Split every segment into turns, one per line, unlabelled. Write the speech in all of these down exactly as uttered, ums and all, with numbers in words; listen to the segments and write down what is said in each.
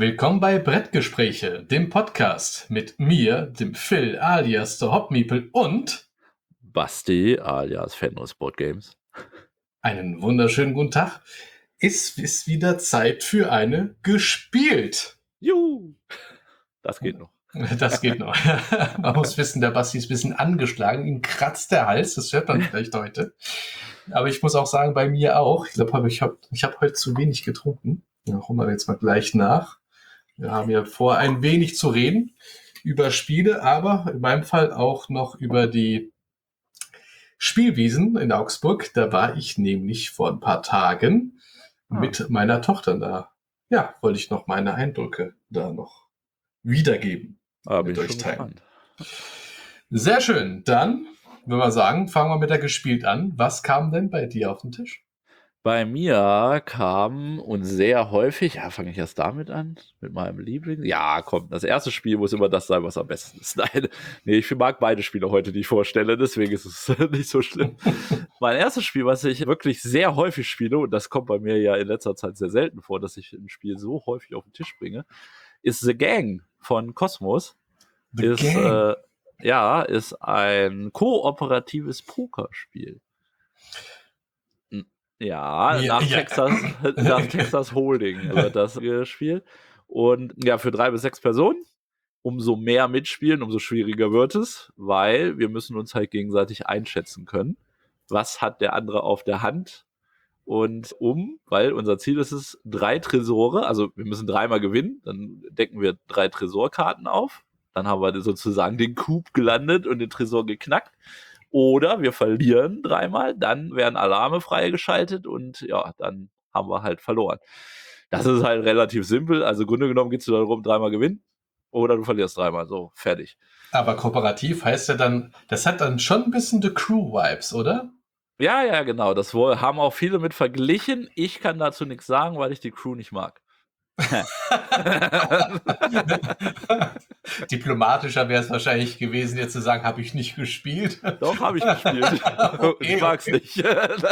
Willkommen bei Brettgespräche, dem Podcast mit mir, dem Phil alias der Hopmeeple und
Basti alias Fenris Board Games.
Einen wunderschönen guten Tag. Es ist wieder Zeit für eine gespielt.
Juhu! Das geht noch.
Das geht noch. Man muss wissen, der Basti ist ein bisschen angeschlagen. Ihm kratzt der Hals, das hört man vielleicht heute. Aber ich muss auch sagen, bei mir auch. Ich glaube, ich habe ich hab heute zu wenig getrunken. Da holen wir jetzt mal gleich nach. Wir haben ja vor, ein wenig zu reden über Spiele, aber in meinem Fall auch noch über die Spielwiesen in Augsburg. Da war ich nämlich vor ein paar Tagen ah. mit meiner Tochter da. Ja, wollte ich noch meine Eindrücke da noch wiedergeben.
Ah, bin ich schon gespannt.
Sehr schön. Dann würde man sagen, fangen wir mit der gespielt an. Was kam denn bei dir auf den Tisch?
Bei mir kam und sehr häufig, ja, fange ich erst damit an, mit meinem Liebling. Ja, komm, das erste Spiel muss immer das sein, was am besten ist. Nein, nee, ich mag beide Spiele heute, die ich vorstelle, deswegen ist es nicht so schlimm. Mein erstes Spiel, was ich wirklich sehr häufig spiele, und das kommt bei mir ja in letzter Zeit sehr selten vor, dass ich ein Spiel so häufig auf den Tisch bringe, ist The Gang von Kosmos.
The
ist,
Gang.
Äh, ja, ist ein kooperatives Pokerspiel. Ja,
Ja,
nach,
ja.
Texas, nach Texas Hold'em wird das gespielt. Und ja, für drei bis sechs Personen. Umso mehr mitspielen, umso schwieriger wird es, weil wir müssen uns halt gegenseitig einschätzen können. Was hat der andere auf der Hand? Und um, weil unser Ziel ist es, drei Tresore, also wir müssen dreimal gewinnen, dann decken wir drei Tresorkarten auf. Dann haben wir sozusagen den Coup gelandet und den Tresor geknackt. Oder wir verlieren dreimal, dann werden Alarme freigeschaltet und ja, dann haben wir halt verloren. Das ist halt relativ simpel. Also im Grunde genommen geht es darum, dreimal gewinnen oder du verlierst dreimal. So, fertig.
Aber kooperativ heißt ja dann, das hat dann schon ein bisschen The Crew-Vibes, oder?
Ja, ja, genau. Das wohl haben auch viele mit verglichen. Ich kann dazu nichts sagen, weil ich die Crew nicht mag.
Diplomatischer wäre es wahrscheinlich gewesen, jetzt zu sagen, habe ich nicht gespielt.
Doch, habe ich gespielt. Okay, ich mag's okay. nicht.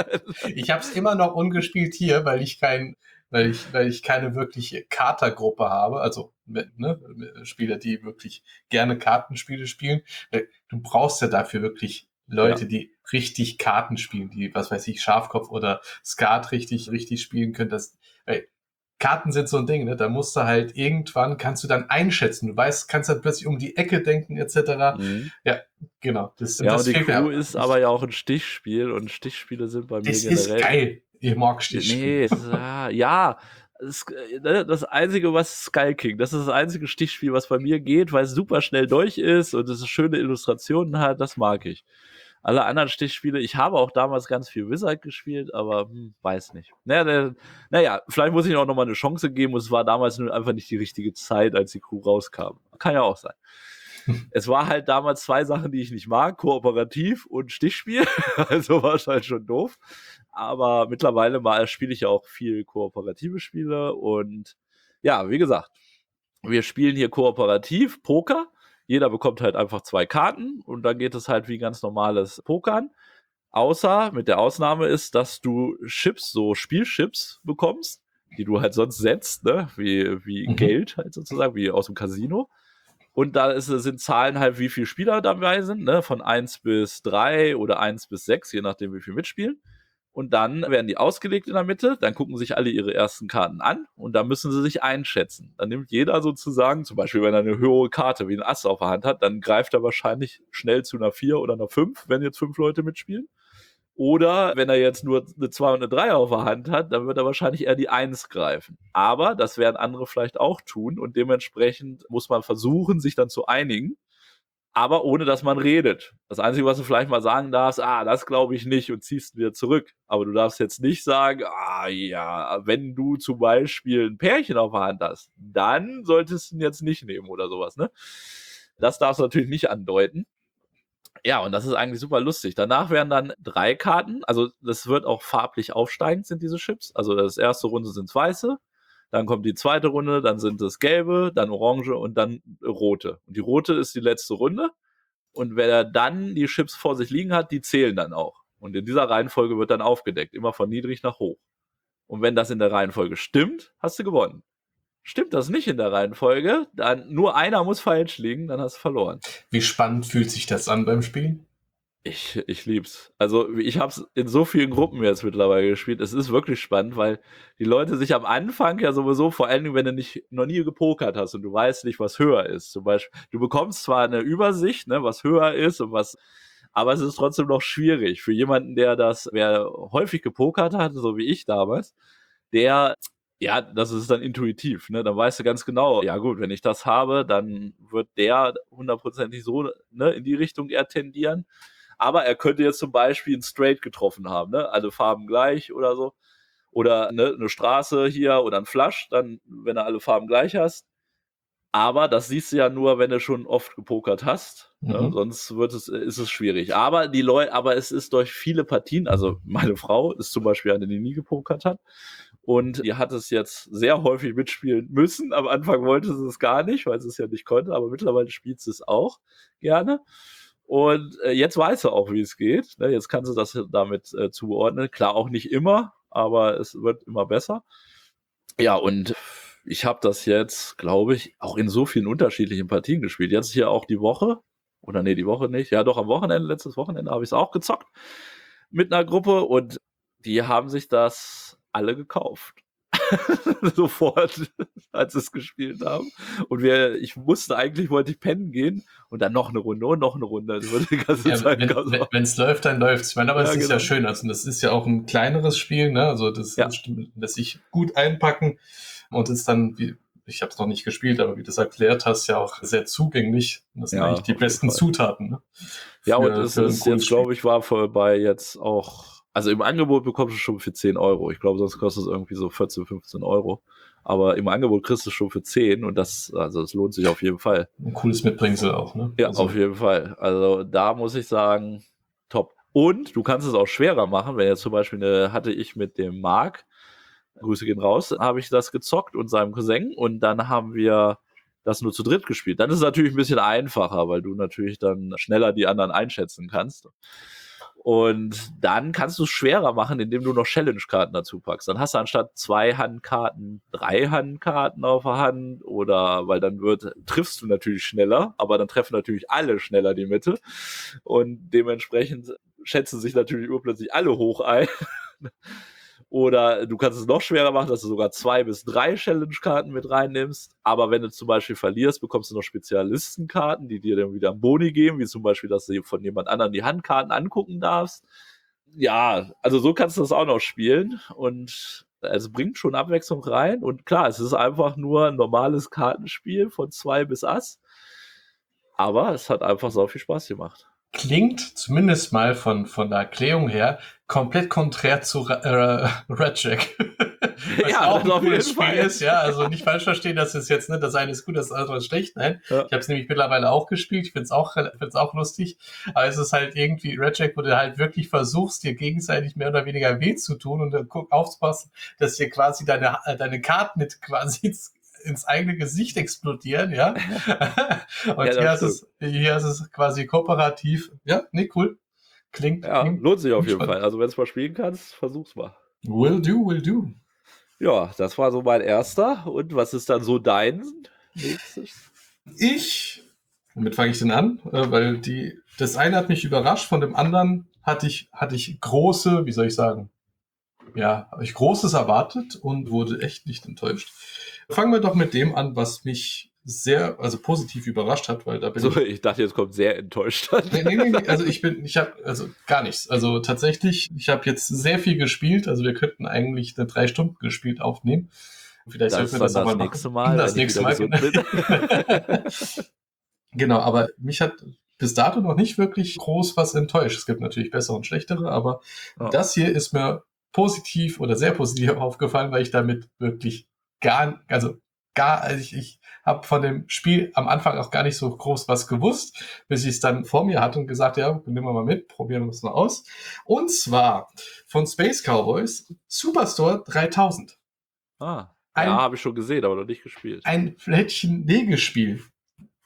Ich habe es immer noch ungespielt hier, weil ich kein, weil ich, weil ich keine wirkliche Katergruppe habe. Also ne, Spieler, die wirklich gerne Kartenspiele spielen. Du brauchst ja dafür wirklich Leute, ja. die richtig Karten spielen, die, was weiß ich, Schafkopf oder Skat richtig, richtig spielen können. Das, ey, Karten sind so ein Ding, ne? Da musst du halt irgendwann, kannst du dann einschätzen. Du weißt, kannst dann plötzlich um die Ecke denken, et cetera. Mhm. Ja, genau. Das,
ja,
das
und die Crew ist aber ja auch ein Stichspiel und Stichspiele sind bei mir
das
generell...
Das ist geil. Ich mag Stichspiele.
Nee, ist, ja, das, das einzige, was Skull King, das ist das einzige Stichspiel, was bei mir geht, weil es super schnell durch ist und es schöne Illustrationen hat, das mag ich. Alle anderen Stichspiele, ich habe auch damals ganz viel Wizard gespielt, aber hm, weiß nicht. Naja, naja, vielleicht muss ich auch nochmal eine Chance geben und es war damals nur einfach nicht die richtige Zeit, als die Crew rauskam. Kann ja auch sein. Es war halt damals zwei Sachen, die ich nicht mag, kooperativ und Stichspiel, also war es halt schon doof. Aber mittlerweile mal spiele ich ja auch viel kooperative Spiele und ja, wie gesagt, wir spielen hier kooperativ Poker. Jeder bekommt halt einfach zwei Karten und dann geht es halt wie ganz normales Pokern. Außer, mit der Ausnahme ist, dass du Chips, so Spielchips bekommst, die du halt sonst setzt, ne? wie, wie mhm. Geld halt sozusagen, wie aus dem Casino. Und da ist, sind Zahlen halt, wie viele Spieler dabei sind, ne? Von eins bis drei oder eins bis sechs, je nachdem, wie viel mitspielen. Und dann werden die ausgelegt in der Mitte, dann gucken sich alle ihre ersten Karten an und dann müssen sie sich einschätzen. Dann nimmt jeder sozusagen, zum Beispiel wenn er eine höhere Karte wie ein Ass auf der Hand hat, dann greift er wahrscheinlich schnell zu einer vier oder einer fünf, wenn jetzt fünf Leute mitspielen. Oder wenn er jetzt nur eine zwei und eine drei auf der Hand hat, dann wird er wahrscheinlich eher die eins greifen. Aber das werden andere vielleicht auch tun und dementsprechend muss man versuchen, sich dann zu einigen. Aber ohne, dass man redet. Das Einzige, was du vielleicht mal sagen darfst, ah, das glaube ich nicht und ziehst wieder zurück. Aber du darfst jetzt nicht sagen, ah ja, wenn du zum Beispiel ein Pärchen auf der Hand hast, dann solltest du ihn jetzt nicht nehmen oder sowas, ne? Das darfst du natürlich nicht andeuten. Ja, und das ist eigentlich super lustig. Danach werden dann drei Karten, also das wird auch farblich aufsteigend, sind diese Chips. Also das erste Runde sind weiße. Dann kommt die zweite Runde, dann sind es gelbe, dann orange und dann rote. Und die rote ist die letzte Runde. Und wer dann die Chips vor sich liegen hat, die zählen dann auch. Und in dieser Reihenfolge wird dann aufgedeckt, immer von niedrig nach hoch. Und wenn das in der Reihenfolge stimmt, hast du gewonnen. stimmt das nicht in der Reihenfolge, dann nur einer muss falsch liegen, dann hast du verloren.
Wie spannend fühlt sich das an beim Spielen?
Ich, ich lieb's. Also ich habe es in so vielen Gruppen jetzt mittlerweile gespielt. Es ist wirklich spannend, weil die Leute sich am Anfang ja sowieso, vor allen Dingen, wenn du nicht noch nie gepokert hast und du weißt nicht, was höher ist. Zum Beispiel, du bekommst zwar eine Übersicht, ne, was höher ist und was, aber es ist trotzdem noch schwierig für jemanden, der das, wer häufig gepokert hat, so wie ich damals, der ja, das ist dann intuitiv, ne? Dann weißt du ganz genau, ja gut, wenn ich das habe, dann wird der hundertprozentig so, ne, in die Richtung eher tendieren. Aber er könnte jetzt zum Beispiel ein Straight getroffen haben, ne? Alle Farben gleich oder so. Oder ne, eine Straße hier oder ein Flush, dann, wenn du alle Farben gleich hast. Aber das siehst du ja nur, wenn du schon oft gepokert hast. Ne?
Mhm.
Sonst wird es, ist es schwierig. Aber die Leute, aber es ist durch viele Partien, also meine Frau ist zum Beispiel eine, die nie gepokert hat. Und die hat es jetzt sehr häufig mitspielen müssen. Am Anfang wollte sie es gar nicht, weil sie es ja nicht konnte, aber mittlerweile spielt sie es auch gerne. Und äh, jetzt weiß sie auch, wie es geht. Ne? Jetzt kann sie das damit äh, zuordnen. Klar, auch nicht immer, aber es wird immer besser. Ja, und ich habe das jetzt, glaube ich, auch in so vielen unterschiedlichen Partien gespielt. Jetzt hier auch die Woche. Oder nee, die Woche nicht. Ja, doch, am Wochenende, letztes Wochenende habe ich es auch gezockt mit einer Gruppe und die haben sich das alle gekauft. Sofort, als sie es gespielt haben. Und wir, ich musste eigentlich, wollte ich pennen gehen und dann noch eine Runde und noch eine Runde. Das wurde die ganze
Ja,
Zeit
wenn es läuft, dann läuft es. Ich meine, aber
Ja,
es ist
genau.
ja schön. Also das ist ja auch ein kleineres Spiel, ne? Also das,
Ja.
das lässt sich gut einpacken und ist dann, wie ich habe es noch nicht gespielt, aber wie du es erklärt hast, ja auch sehr zugänglich. Das sind
Ja,
eigentlich die
auf jeden
besten
Fall.
Zutaten. Ne?
Ja,
Für-
und es
für ein
ist
cooles
jetzt, glaube ich, war vorbei jetzt auch, also im Angebot bekommst du schon für zehn Euro. Ich glaube, sonst kostet es irgendwie so vierzehn, fünfzehn Euro. Aber im Angebot kriegst du es schon für zehn und das, also das lohnt sich auf jeden Fall.
Ein cooles Mitbringsel auch, ne?
Ja,
Also,
auf jeden Fall. Also da muss ich sagen, top. Und du kannst es auch schwerer machen, wenn jetzt zum Beispiel eine, hatte ich mit dem Marc, Grüße gehen raus, habe ich das gezockt und seinem Cousin und dann haben wir das nur zu dritt gespielt. Dann ist es natürlich ein bisschen einfacher, weil du natürlich dann schneller die anderen einschätzen kannst. Und dann kannst du es schwerer machen, indem du noch Challenge-Karten dazu packst. Dann hast du anstatt zwei Handkarten drei Handkarten auf der Hand oder, weil dann wird, triffst du natürlich schneller, aber dann treffen natürlich alle schneller die Mitte und dementsprechend schätzen sich natürlich urplötzlich alle hoch ein. Oder du kannst es noch schwerer machen, dass du sogar zwei bis drei Challenge-Karten mit reinnimmst. Aber wenn du zum Beispiel verlierst, bekommst du noch Spezialistenkarten, die dir dann wieder einen Boni geben, wie zum Beispiel, dass du von jemand anderem die Handkarten angucken darfst. Ja, also so kannst du das auch noch spielen. Und es bringt schon Abwechslung rein. Und klar, es ist einfach nur ein normales Kartenspiel von zwei bis Ass. Aber es hat einfach so viel Spaß gemacht.
klingt zumindest mal von, von der Erklärung her komplett konträr zu äh, Red Jack. Was
Ja,
auch
das
ein
auf
cooles
jeden
Spiel
Fall.
ist, ja. Also nicht falsch verstehen, dass es jetzt, ne, das eine ist gut, das andere ist schlecht. Nein,
Ja.
ich habe es nämlich mittlerweile auch gespielt. Ich finde es auch, find's auch lustig. Aber es ist halt irgendwie Red Jack, wo du halt wirklich versuchst, dir gegenseitig mehr oder weniger weh zu tun und dann guck, aufzupassen, dass dir quasi deine, deine Karten mit quasi ins, ins eigene Gesicht explodieren, ja. Und
Ja,
hier,
das
ist es, hier ist es quasi kooperativ. Ja, nee, cool. Klingt,
Ja,
klingt
lohnt sich auf jeden
spannend.
Fall. Also wenn du es mal spielen kannst, versuch's mal.
Will do, will do.
Ja, das war so mein erster. Und was ist dann so dein nächstes?
Ich, womit fange ich denn an? Äh, weil die, das eine hat mich überrascht, von dem anderen hatte ich, hatte ich große, wie soll ich sagen, ja, habe ich Großes erwartet und wurde echt nicht enttäuscht. Fangen wir doch mit dem an, was mich sehr, also positiv überrascht hat, weil da bin
So,
ich.
ich dachte, jetzt kommt sehr enttäuscht.
Nee, nee, nee, nee, also ich bin, ich habe, also gar nichts. Also tatsächlich, ich habe jetzt sehr viel gespielt. Also wir könnten eigentlich eine drei Stunden gespielt aufnehmen. Vielleicht
Das
sollten
ist
wir
dann
das auch
das
mal
nächste
machen.
Mal,
Das
wenn ich
nächste
wieder
Mal.
gesund bin.
Genau, aber mich hat bis dato noch nicht wirklich groß was enttäuscht. Es gibt natürlich bessere und schlechtere, aber
Ja.
das hier ist mir positiv oder sehr positiv aufgefallen, weil ich damit wirklich gar, also gar, also ich, ich habe von dem Spiel am Anfang auch gar nicht so groß was gewusst, bis ich es dann vor mir hatte und gesagt, ja, nehmen wir mal mit, probieren wir es mal aus. Und zwar von Space Cowboys Superstore dreitausend.
Ah,
Ein,
ja, habe ich schon gesehen, aber noch nicht gespielt.
ein Plättchen-Legespiel.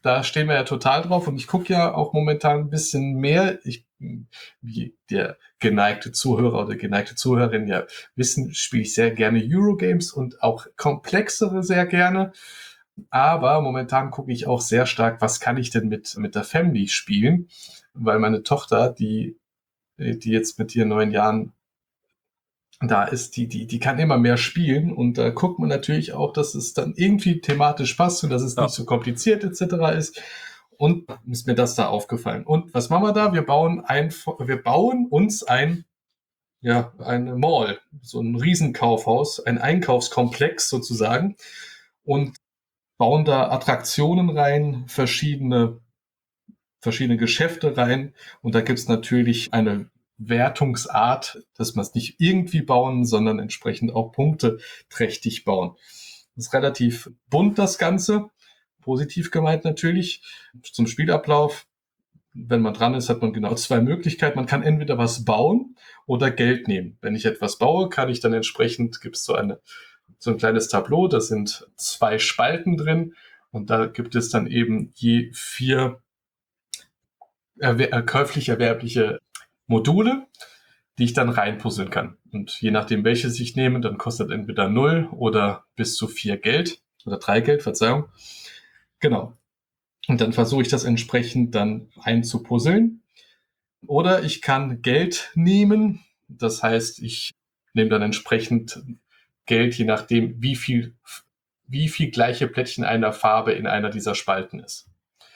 da stehen wir ja total drauf und ich gucke ja auch momentan ein bisschen mehr, ich, wie der geneigte Zuhörer oder geneigte Zuhörerin ja wissen, spiele ich sehr gerne Eurogames und auch komplexere sehr gerne. Aber momentan gucke ich auch sehr stark, was kann ich denn mit, mit der Family spielen, weil meine Tochter, die, die jetzt mit ihren neun Jahren da ist, die, die, die kann immer mehr spielen und da guckt man natürlich auch, dass es dann irgendwie thematisch passt und dass es
Ja.
nicht so kompliziert et cetera ist. Und ist mir das da aufgefallen. Und was machen wir da? Wir bauen ein, wir bauen uns ein, ja, eine Mall, so ein Riesenkaufhaus, ein Einkaufskomplex sozusagen und bauen da Attraktionen rein, verschiedene, verschiedene Geschäfte rein und da gibt's natürlich eine Wertungsart, dass man es nicht irgendwie bauen, sondern entsprechend auch punkteträchtig bauen. Das ist relativ bunt, das Ganze. Positiv gemeint natürlich. Zum Spielablauf, wenn man dran ist, hat man genau zwei Möglichkeiten. Man kann entweder was bauen oder Geld nehmen. Wenn ich etwas baue, kann ich dann entsprechend, gibt es so eine, so ein kleines Tableau, da sind zwei Spalten drin und da gibt es dann eben je vier erwer- käuflich erwerbliche Module, die ich dann reinpuzzeln kann. Und je nachdem, welches ich nehme, dann kostet entweder null oder bis zu vier Geld oder drei Geld, Verzeihung. Genau. Und dann versuche ich das entsprechend dann einzupuzzeln. Oder ich kann Geld nehmen. Das heißt, ich nehme dann entsprechend Geld, je nachdem, wie viel, wie viel gleiche Plättchen einer Farbe in einer dieser Spalten ist.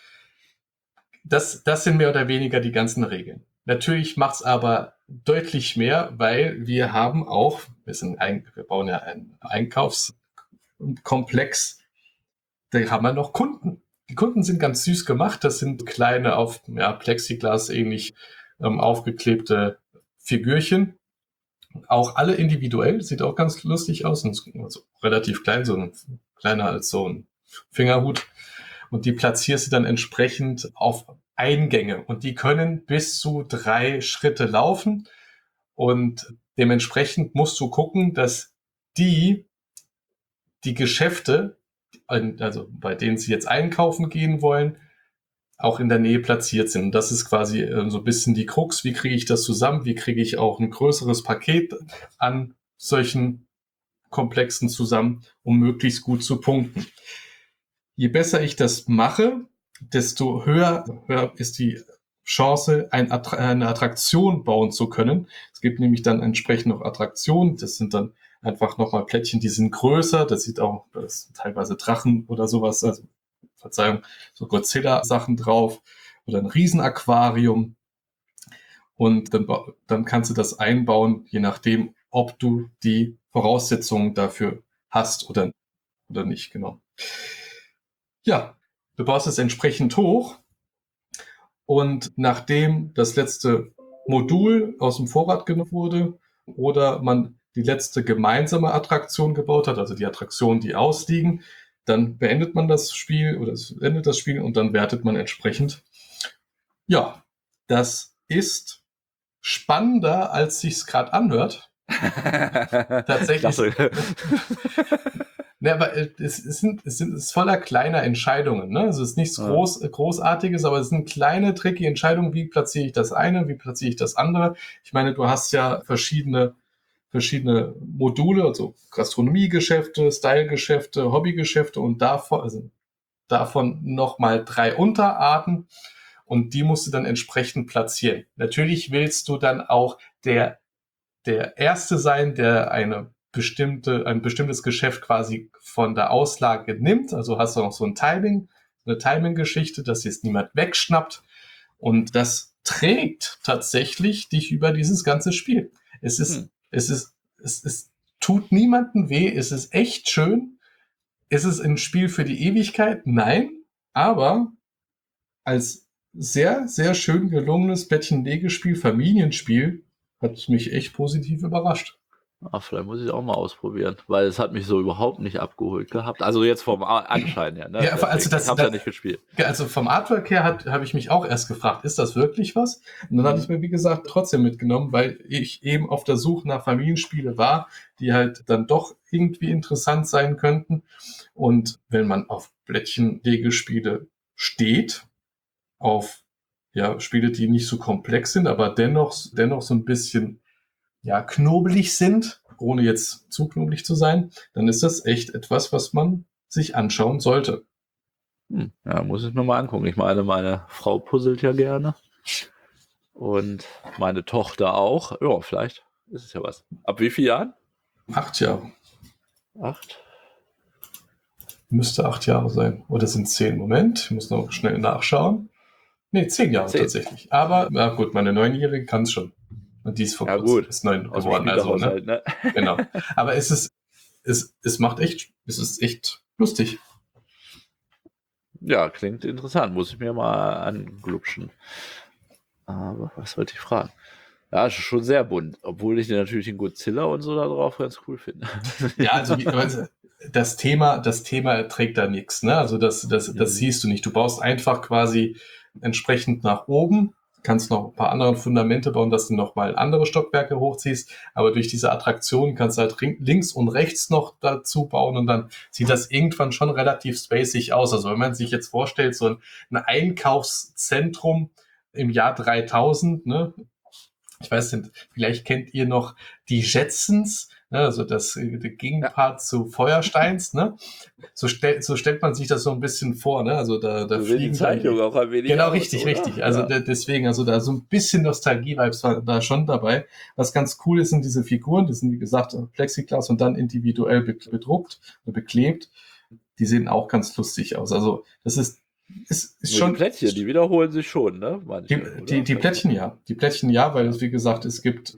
Das, das sind mehr oder weniger die ganzen Regeln. Natürlich macht es aber deutlich mehr, weil wir haben auch, wir, sind ein, wir bauen ja einen Einkaufskomplex, da haben wir noch Kunden. Die Kunden sind ganz süß gemacht. Das sind kleine, auf ja, Plexiglas ähnlich ähm, aufgeklebte Figürchen. Auch alle individuell, sieht auch ganz lustig aus. Und also relativ klein, so ein, kleiner als so ein Fingerhut. Und die platzierst du dann entsprechend auf Eingänge. Und die können bis zu drei Schritte laufen. Und dementsprechend musst du gucken, dass die, die Geschäfte, also bei denen sie jetzt einkaufen gehen wollen, auch in der Nähe platziert sind. Und das ist quasi äh, so ein bisschen die Krux. Wie kriege ich das zusammen? Wie kriege ich auch ein größeres Paket an solchen Komplexen zusammen, um möglichst gut zu punkten? Je besser ich das mache, desto höher, höher ist die Chance, ein Attra- eine Attraktion bauen zu können. Es gibt nämlich dann entsprechend noch Attraktionen. Das sind dann einfach nochmal Plättchen, die sind größer. Das sieht auch, das sind teilweise Drachen oder sowas, also Verzeihung, so Godzilla-Sachen drauf oder ein Riesenaquarium. Und dann, dann kannst du das einbauen, je nachdem, ob du die Voraussetzungen dafür hast oder, oder nicht, genau. Ja, du baust es entsprechend hoch und nachdem das letzte Modul aus dem Vorrat genommen wurde oder man die letzte gemeinsame Attraktion gebaut hat, also die Attraktionen, die ausliegen, dann beendet man das Spiel oder es endet das Spiel und dann wertet man entsprechend. Ja, das ist spannender, als sich's gerade anhört. Tatsächlich. Ne, aber es, es, sind, es, sind, es ist voller kleiner Entscheidungen. Ne? Also es ist nichts
Ja.
Groß, Großartiges, aber es sind kleine, tricky Entscheidungen. Wie platziere ich das eine, wie platziere ich das andere? Ich meine, du hast ja verschiedene, verschiedene Module, also Gastronomiegeschäfte, Stylegeschäfte, Hobbygeschäfte und davon, also davon nochmal drei Unterarten und die musst du dann entsprechend platzieren. Natürlich willst du dann auch der, der Erste sein, der eine bestimmte, ein bestimmtes Geschäft quasi von der Auslage nimmt. Also hast du auch so ein Timing, eine Timing-Geschichte, dass jetzt niemand wegschnappt. Und das trägt tatsächlich dich über dieses ganze Spiel. Es ist, hm. es ist, es ist, tut niemandem weh. Es ist echt schön. Ist es ein Spiel für die Ewigkeit? Nein. Aber als sehr, sehr schön gelungenes Plättchen-Legespiel, Familienspiel, hat mich echt positiv überrascht.
Ach, vielleicht muss ich es auch mal ausprobieren, weil es hat mich so überhaupt nicht abgeholt gehabt. Also jetzt vom Anschein her. Ne?
Ja, also das,
ich habe ja nicht gespielt.
Also vom Artwork her habe ich mich auch erst gefragt, ist das wirklich was? Und dann mhm. hatte ich mir, wie gesagt, trotzdem mitgenommen, weil ich eben auf der Suche nach Familienspiele war, die halt dann doch irgendwie interessant sein könnten. Und wenn man auf Plättchen-Legespiele steht auf ja, Spiele, die nicht so komplex sind, aber dennoch, dennoch so ein bisschen ja, knobelig sind, ohne jetzt zu knobelig zu sein, dann ist das echt etwas, was man sich anschauen sollte.
Hm, ja, muss ich mir mal angucken. Ich meine, meine Frau puzzelt ja gerne. Und meine Tochter auch. Ja, vielleicht ist es ja was. Ab wie vielen Jahren?
Acht Jahre.
Acht?
Müsste acht Jahre sein. Oder sind zehn? Moment, ich muss noch schnell nachschauen. Nee, zehn Jahre zehn. Tatsächlich. Aber, na gut, meine Neunjährige kann es schon. Und die ist vor
ja,
kurzem
gut.
ist neun
Aus
geworden. Also, ne?
ne?
Genau. Aber es ist, es, es macht echt, es ist echt lustig.
Ja, klingt interessant. Muss ich mir mal anglupschen. Aber was wollte ich fragen? Ja, ist schon sehr bunt. Obwohl ich natürlich den Godzilla und so da drauf ganz cool finde.
Ja, also wie, das Thema, das Thema trägt da nichts, ne? Also das, das, das
Mhm.
siehst du nicht. Du baust einfach quasi entsprechend nach oben, kannst noch ein paar andere Fundamente bauen, dass du noch mal andere Stockwerke hochziehst, aber durch diese Attraktion kannst du halt links und rechts noch dazu bauen und dann sieht das irgendwann schon relativ spacig aus. Also wenn man sich jetzt vorstellt, so ein Einkaufszentrum im Jahr dreitausend, ne? Ich weiß nicht, vielleicht kennt ihr noch die Jetsons, ne, also das äh, der Gegenpart ja. zu Feuersteins, ne? So, stell, so stellt man sich das so ein bisschen vor, ne? Also da, da
so
fliegen
die Zeichnung dann, auch ein wenig
genau,
aus,
richtig,
oder?
richtig. Also
ja.
da, deswegen, also da so ein bisschen Nostalgie-Vibes war da schon dabei. Was ganz cool ist, sind diese Figuren, die sind wie gesagt Plexiglas und dann individuell bedruckt und beklebt. Die sehen auch ganz lustig aus. Also das ist Ist, ist schon,
die Plättchen, die wiederholen sich schon, ne?
Manche, die, die, die Plättchen ja. Die Plättchen ja, weil es, wie gesagt, es gibt,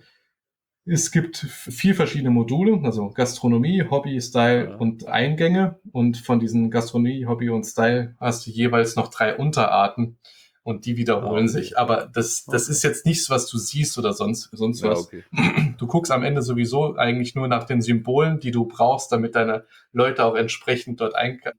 es gibt vier verschiedene Module, also Gastronomie, Hobby, Style ja. und Eingänge. Und von diesen Gastronomie, Hobby und Style hast du jeweils noch drei Unterarten und die wiederholen okay. sich. Aber das, das okay. ist jetzt nichts, was du siehst oder sonst, sonst ja, was. Okay. Du guckst am Ende sowieso eigentlich nur nach den Symbolen, die du brauchst, damit deine Leute auch entsprechend dort einkaufen.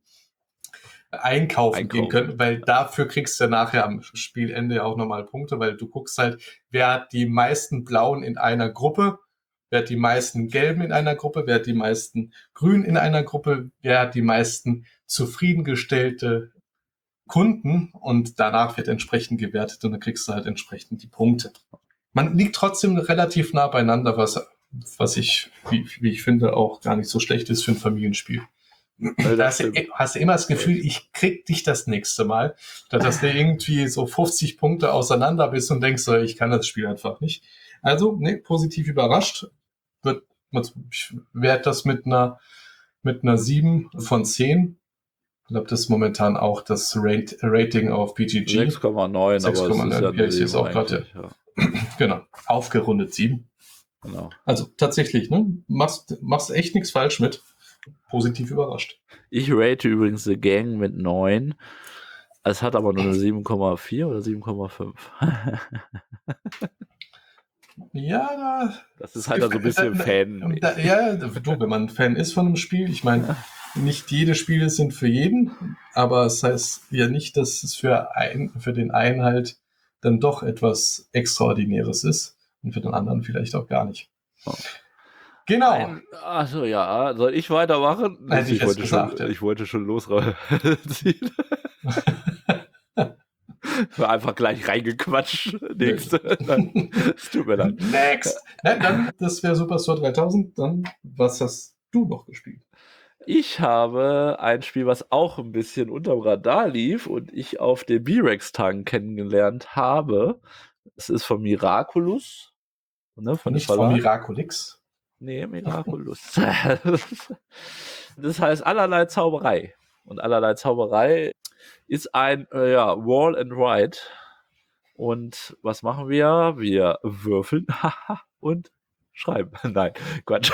Einkaufen, einkaufen gehen können, weil dafür kriegst du nachher am Spielende auch nochmal Punkte, weil du guckst halt, wer hat die meisten Blauen in einer Gruppe, wer hat die meisten Gelben in einer Gruppe, wer hat die meisten Grünen in einer Gruppe, wer hat die meisten zufriedengestellte Kunden und danach wird entsprechend gewertet und dann kriegst du halt entsprechend die Punkte. Man liegt trotzdem relativ nah beieinander, was, was ich, wie, wie ich finde, auch gar nicht so schlecht ist für ein Familienspiel. Da hast du, hast du immer das Gefühl, ich krieg dich das nächste Mal, dass du irgendwie so fünfzig Punkte auseinander bist und denkst, so, ich kann das Spiel einfach nicht. Also, ne, positiv überrascht. Wird, ich werde das mit einer, mit einer sieben von zehn. Ich glaube, das ist momentan auch das Rate, Rating auf B G G.
sechs Komma neun, aber es ist ja,
ja, ich sehe es auch gerade. Ja. Genau, aufgerundet sieben. Genau. Also tatsächlich, ne, machst, machst echt nichts falsch mit. Positiv überrascht.
Ich rate übrigens The Gang mit neun. Es hat aber nur eine sieben Komma vier oder sieben Komma fünf.
Ja,
das ist halt so also ein bisschen
da,
Fan.
Da, ja, du, wenn man Fan ist von einem Spiel, ich meine, nicht jede Spiele sind für jeden, aber es heißt ja nicht, dass es für, ein, für den einen halt dann doch etwas Extraordinäres ist und für den anderen vielleicht auch gar nicht. Oh. Genau.
Ein, achso, ja. Soll ich weitermachen?
Hätte ich,
ich, wollte
gesagt,
schon,
ja.
ich wollte schon losziehen. War einfach gleich reingequatscht. Nächste. Es tut mir leid.
Next. Na, dann, das wäre Superstore dreitausend. Dann, was hast du noch gespielt?
Ich habe ein Spiel, was auch ein bisschen unterm Radar lief und ich auf den B-Rex-Tagen kennengelernt habe. Es ist von Miraculous. Ne, von
Nicht von Miraculix.
Nee, Miraculous. Das heißt allerlei Zauberei. Und allerlei Zauberei ist ein äh, ja, Wall and Ride. Und was machen wir? Wir würfeln und schreiben. Nein, Quatsch.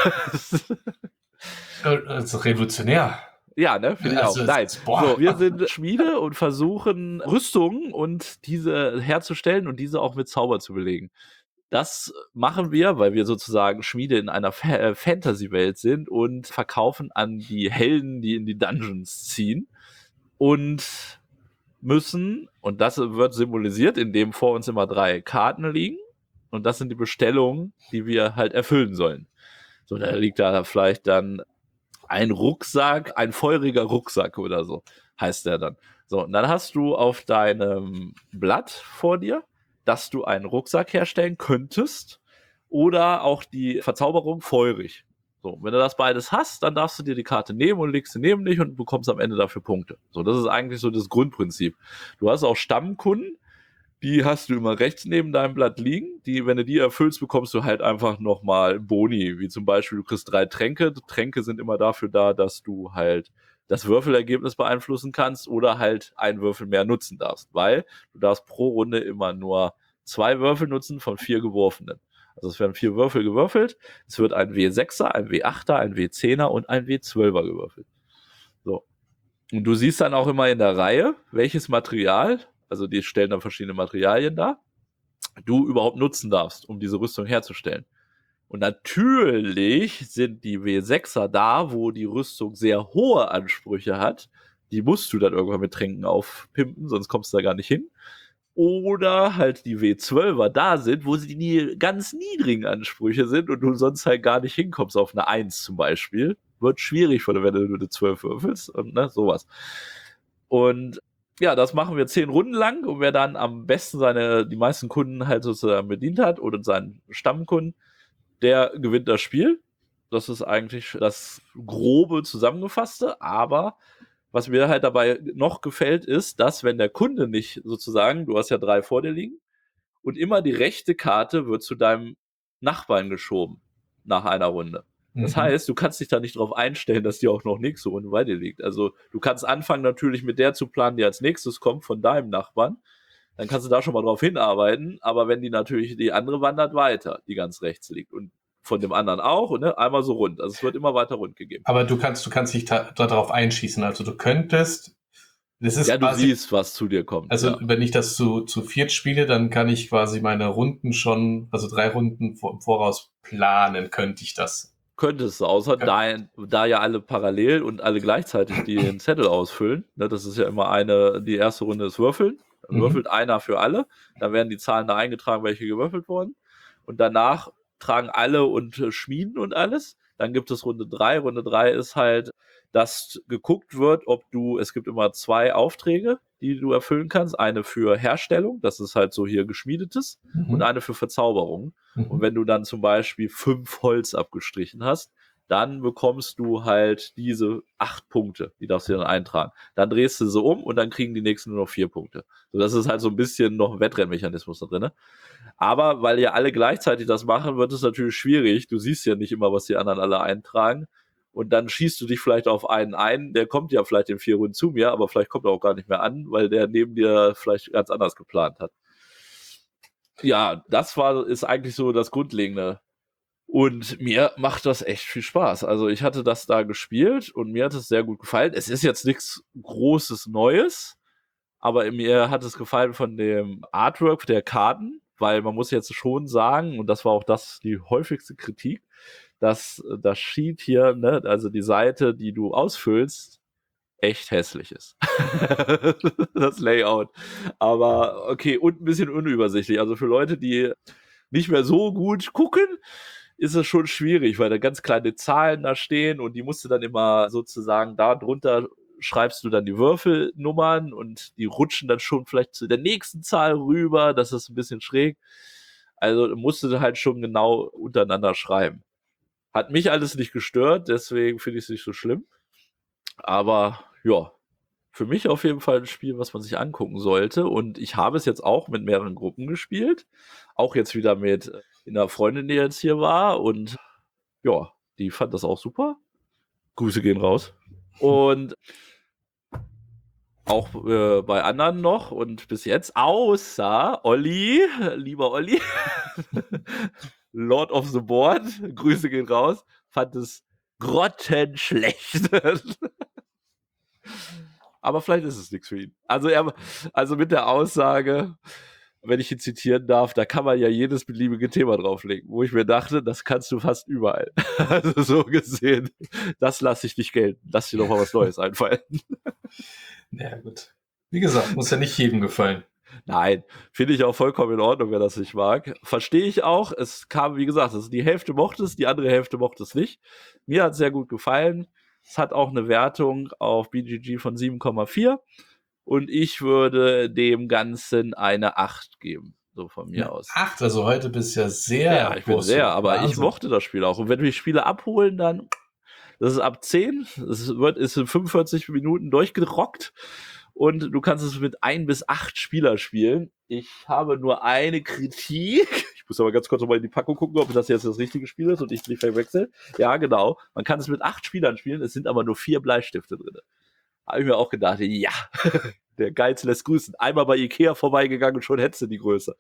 Also revolutionär.
Ja, ne, finde ich
also
auch. Nein, so, wir sind Schmiede und versuchen Rüstungen und diese herzustellen und diese auch mit Zauber zu belegen. Das machen wir, weil wir sozusagen Schmiede in einer Fa- Fantasy-Welt sind und verkaufen an die Helden, die in die Dungeons ziehen und müssen, und das wird symbolisiert, indem vor uns immer drei Karten liegen und das sind die Bestellungen, die wir halt erfüllen sollen. So, da liegt da vielleicht dann ein Rucksack, ein feuriger Rucksack oder so. heißt der dann. So, und dann hast du auf deinem Blatt vor dir, dass du einen Rucksack herstellen könntest oder auch die Verzauberung feurig. So, wenn du das beides hast, dann darfst du dir die Karte nehmen und legst sie neben dich und bekommst am Ende dafür Punkte. So, das ist eigentlich so das Grundprinzip. Du hast auch Stammkunden, die hast du immer rechts neben deinem Blatt liegen. Die, wenn du die erfüllst, bekommst du halt einfach nochmal Boni, wie zum Beispiel du kriegst drei Tränke. Tränke sind immer dafür da, dass du halt das Würfelergebnis beeinflussen kannst oder halt einen Würfel mehr nutzen darfst, weil du darfst pro Runde immer nur zwei Würfel nutzen von vier geworfenen. Also es werden vier Würfel gewürfelt, es wird ein W sechser, ein W achter, ein W zehner und ein W zwölfer gewürfelt. So. Und du siehst dann auch immer in der Reihe, welches Material, also die stellen dann verschiedene Materialien dar, du überhaupt nutzen darfst, um diese Rüstung herzustellen. Und natürlich sind die W sechser da, wo die Rüstung sehr hohe Ansprüche hat. Die musst du dann irgendwann mit Tränken aufpimpen, sonst kommst du da gar nicht hin. Oder halt die W zwölfer da sind, wo sie die ganz niedrigen Ansprüche sind und du sonst halt gar nicht hinkommst auf eine eins zum Beispiel. Wird schwierig, wenn du nur eine zwölf würfelst und ne, sowas. Und ja, das machen wir zehn Runden lang und wer dann am besten seine, die meisten Kunden halt sozusagen bedient hat oder seinen Stammkunden, der gewinnt das Spiel. Das ist eigentlich das grobe Zusammengefasste, aber was mir halt dabei noch gefällt, ist, dass wenn der Kunde nicht sozusagen, du hast ja drei vor dir liegen, und immer die rechte Karte wird zu deinem Nachbarn geschoben nach einer Runde. Das
Mhm.
heißt, du kannst dich da nicht drauf einstellen, dass die auch noch nächste Runde bei dir liegt. Also du kannst anfangen natürlich mit der zu planen, die als nächstes kommt von deinem Nachbarn. Dann kannst du da schon mal drauf hinarbeiten, aber wenn die natürlich, die andere wandert weiter, die ganz rechts liegt und von dem anderen auch, und ne, einmal so rund. Also es wird immer weiter rund gegeben.
Aber du kannst, du kannst dich da, darauf einschießen. Also du könntest, das ist
Ja, du
quasi,
siehst, was zu dir kommt.
also
ja.
wenn ich das zu, zu viert spiele, dann kann ich quasi meine Runden schon, also drei Runden vor, im Voraus planen, könnte ich das.
Könntest du, außer
Ja.
da, da ja alle parallel und alle gleichzeitig die den Zettel ausfüllen. Ne, das ist ja immer eine, die erste Runde ist Würfeln. Dann
Mhm.
würfelt einer für alle. Dann werden die Zahlen da eingetragen, welche gewürfelt wurden. Und danach tragen alle und äh, schmieden und alles. Dann gibt es Runde drei. Runde drei ist halt, dass geguckt wird, ob du, es gibt immer zwei Aufträge, die du erfüllen kannst. Eine für Herstellung, das ist halt so hier Geschmiedetes,
Mhm.
und eine für Verzauberung.
Mhm.
Und wenn du dann zum Beispiel fünf Holz abgestrichen hast, dann bekommst du halt diese acht Punkte, die darfst du dann eintragen. Dann drehst du sie um und dann kriegen die nächsten nur noch vier Punkte. So, das ist halt so ein bisschen noch ein Wettrennmechanismus da drin. Aber weil ja alle gleichzeitig das machen, wird es natürlich schwierig. Du siehst ja nicht immer, was die anderen alle eintragen. Und dann schießt du dich vielleicht auf einen ein, der kommt ja vielleicht in vier Runden zu mir, aber vielleicht kommt er auch gar nicht mehr an, weil der neben dir vielleicht ganz anders geplant hat. Ja, das war, ist eigentlich so das Grundlegende. Und mir macht das echt viel Spaß. Also ich hatte das da gespielt und mir hat es sehr gut gefallen. Es ist jetzt nichts Großes Neues, aber mir hat es gefallen von dem Artwork der Karten, weil man muss jetzt schon sagen, und das war auch das die häufigste Kritik, dass das Sheet hier, ne, also die Seite, die du ausfüllst, echt hässlich ist. Das Layout. Aber okay, und ein bisschen unübersichtlich. Also für Leute, die nicht mehr so gut gucken, ist es schon schwierig, weil da ganz kleine Zahlen da stehen und die musst du dann immer sozusagen da drunter schreibst du dann die Würfelnummern und die rutschen dann schon vielleicht zu der nächsten Zahl rüber. Das ist ein bisschen schräg. Also musst du halt schon genau untereinander schreiben. Hat mich alles nicht gestört, deswegen finde ich es nicht so schlimm. Aber ja, für mich auf jeden Fall ein Spiel, was man sich angucken sollte. Und ich habe es jetzt auch mit mehreren Gruppen gespielt. Auch jetzt wieder mit einer Freundin, die jetzt hier war. Und ja, die fand das auch super. Grüße gehen raus. Und auch äh, bei anderen noch und bis jetzt, außer Olli, lieber Olli, Lord of the Board, Grüße gehen raus, fand es grottenschlecht. Aber vielleicht ist es nichts für ihn. Also, er, also mit der Aussage, wenn ich ihn zitieren darf, da kann man ja jedes beliebige Thema drauflegen, wo ich mir dachte, das kannst du fast überall. Also so gesehen, das lasse ich nicht gelten. Lass dir doch mal was Neues einfallen.
Ja, gut. Wie gesagt, muss ja nicht jedem gefallen.
Nein, finde ich auch vollkommen in Ordnung, wer das nicht mag. Verstehe ich auch. Es kam, wie gesagt, also die Hälfte mochte es, die andere Hälfte mochte es nicht. Mir hat es sehr gut gefallen. Es hat auch eine Wertung auf B G G von sieben Komma vier und ich würde dem Ganzen eine acht geben, so von mir
Eine
aus.
acht, also heute bist du ja sehr
Ja, ich bin sehr, aber
Wahnsinn.
ich mochte das Spiel auch. Und wenn wir Spiele abholen, dann, das ist ab zehn, es wird, ist in fünfundvierzig Minuten durchgerockt und du kannst es mit ein bis acht Spieler spielen. Ich habe nur eine Kritik. Ich muss aber ganz kurz nochmal in die Packung gucken, ob das jetzt das richtige Spiel ist und ich nicht verwechsel. Ja, genau. Man kann es mit acht Spielern spielen, es sind aber nur vier Bleistifte drin. Habe ich mir auch gedacht, ja, der Geiz lässt grüßen. Einmal bei Ikea vorbeigegangen und schon hättest du die Größe.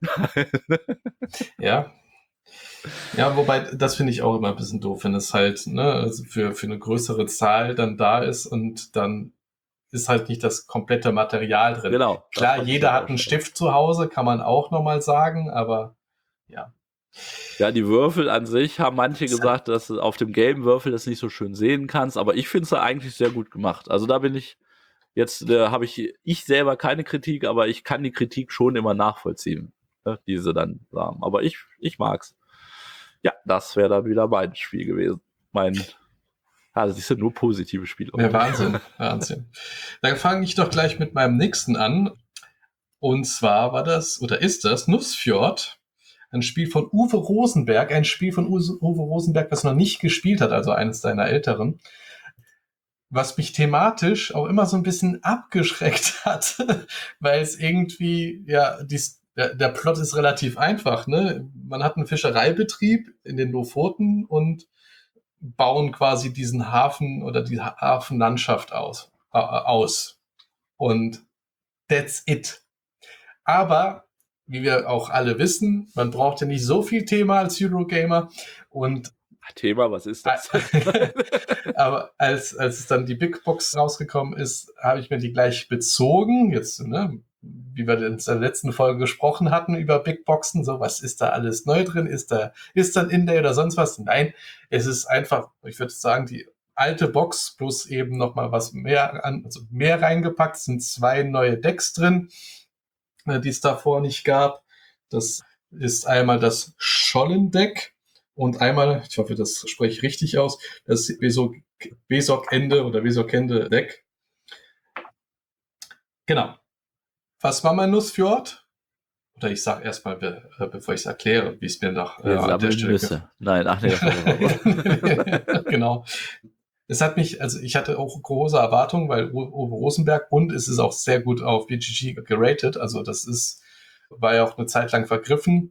Ja. Ja, wobei, das finde ich auch immer ein bisschen doof, wenn es halt, ne, also für, für eine größere Zahl dann da ist und dann ist halt nicht das komplette Material drin.
Genau.
Klar, jeder hat einen Stift zu Hause, kann man auch nochmal sagen, aber ja.
Ja, die Würfel an sich haben manche gesagt, dass du auf dem gelben Würfel das nicht so schön sehen kannst, aber ich finde es eigentlich sehr gut gemacht. Also da bin ich, jetzt äh, habe ich, ich selber keine Kritik, aber ich kann die Kritik schon immer nachvollziehen, ne, die sie dann sagen. Aber ich, ich mag's. Ja, das wäre dann wieder mein Spiel gewesen. Mein, ja, das ist ja nur positive Spiele.
Ja, Wahnsinn, Wahnsinn. Dann fange ich doch gleich mit meinem nächsten an. Und zwar war das, oder ist das, Nussfjord. Ein Spiel von Uwe Rosenberg, ein Spiel von Uwe Rosenberg, das noch nicht gespielt hat, also eines deiner älteren, was mich thematisch auch immer so ein bisschen abgeschreckt hat, weil es irgendwie, ja, dies, der, der Plot ist relativ einfach, ne? Man hat einen Fischereibetrieb in den Lofoten und bauen quasi diesen Hafen oder die Hafenlandschaft aus, äh, aus. Und that's it. Aber wie wir auch alle wissen, man braucht ja nicht so viel Thema als Eurogamer und
Thema, was ist das?
aber als, als es dann die Big Box rausgekommen ist, habe ich mir die gleich bezogen. Jetzt, ne, wie wir in der letzten Folge gesprochen hatten über Big Boxen, so, was ist da alles neu drin? Ist da, ist dann in der oder sonst was? Nein, es ist einfach, ich würde sagen, die alte Box plus eben nochmal was mehr an, also mehr reingepackt, sind zwei neue Decks drin, die es davor nicht gab. Das ist einmal das Schollendeck und einmal, ich hoffe, das spreche ich richtig aus, das Besok-Ende oder Besok-Ende-Deck. Genau. Was war mein Nussfjord? Oder ich sage erstmal, be bevor ich es erkläre, wie es mir noch
äh, an der Stelle Nüsse. Nein, ach nee.
Genau. Es hat mich, also ich hatte auch große Erwartungen, weil Uwe Rosenberg und es ist auch sehr gut auf B G G geratet. Also das ist, war ja auch eine Zeit lang vergriffen.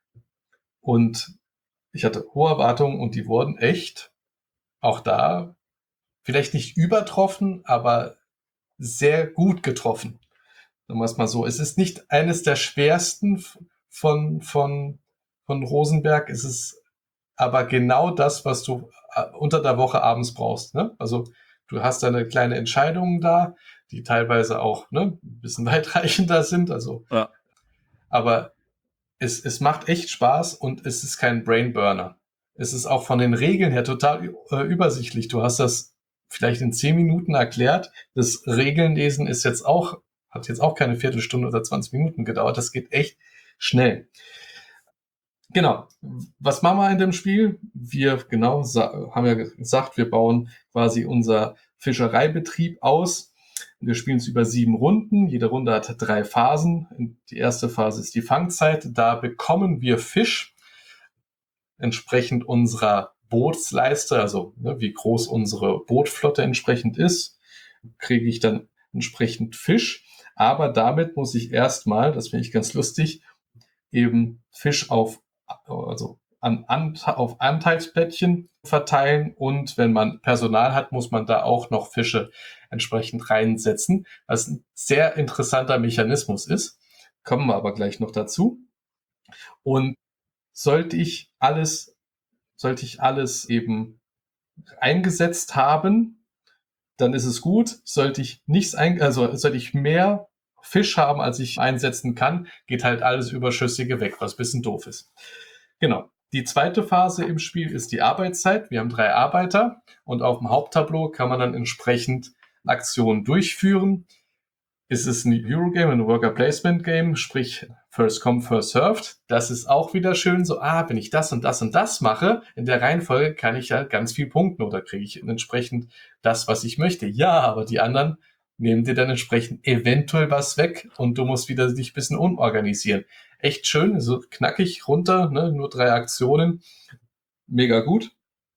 Und ich hatte hohe Erwartungen und die wurden echt auch da vielleicht nicht übertroffen, aber sehr gut getroffen. Sagen wir es mal so. Es ist nicht eines der schwersten von, von, von Rosenberg. Es ist aber genau das, was du unter der Woche abends brauchst. Ne? Also du hast deine kleine Entscheidungen da, die teilweise auch ne, ein bisschen weitreichender sind. Also,
ja.
Aber es, es macht echt Spaß und es ist kein Brainburner. Es ist auch von den Regeln her total äh, übersichtlich. Du hast das vielleicht in zehn Minuten erklärt. Das Regelnlesen ist jetzt auch, hat jetzt auch keine Viertelstunde oder zwanzig Minuten gedauert. Das geht echt schnell. Genau. Was machen wir in dem Spiel? Wir, genau, haben ja gesagt, wir bauen quasi unser Fischereibetrieb aus. Wir spielen es über sieben Runden. Jede Runde hat drei Phasen. Die erste Phase ist die Fangzeit. Da bekommen wir Fisch entsprechend unserer Bootsleiste, also ne, wie groß unsere Bootflotte entsprechend ist, kriege ich dann entsprechend Fisch. Aber damit muss ich erstmal, das finde ich ganz lustig, eben Fisch auf, also an, an, auf Anteilsplättchen verteilen und wenn man Personal hat, muss man da auch noch Fische entsprechend reinsetzen, was ein sehr interessanter Mechanismus ist. Kommen wir aber gleich noch dazu. Und sollte ich alles, sollte ich alles eben eingesetzt haben, dann ist es gut. Sollte ich nichts ein, also sollte ich mehr Fisch haben, als ich einsetzen kann, geht halt alles Überschüssige weg, was ein bisschen doof ist. Genau. Die zweite Phase im Spiel ist die Arbeitszeit. Wir haben drei Arbeiter und auf dem Haupttableau kann man dann entsprechend Aktionen durchführen. Es ist ein Eurogame, ein Worker Placement Game, sprich First come, first served. Das ist auch wieder schön so, ah, wenn ich das und das und das mache, in der Reihenfolge kann ich ja ganz viel punkten oder kriege ich entsprechend das, was ich möchte. Ja, aber die anderen nehmen dir dann entsprechend eventuell was weg und du musst wieder dich ein bisschen umorganisieren. Echt schön, so knackig runter, ne? Nur drei Aktionen. Mega gut.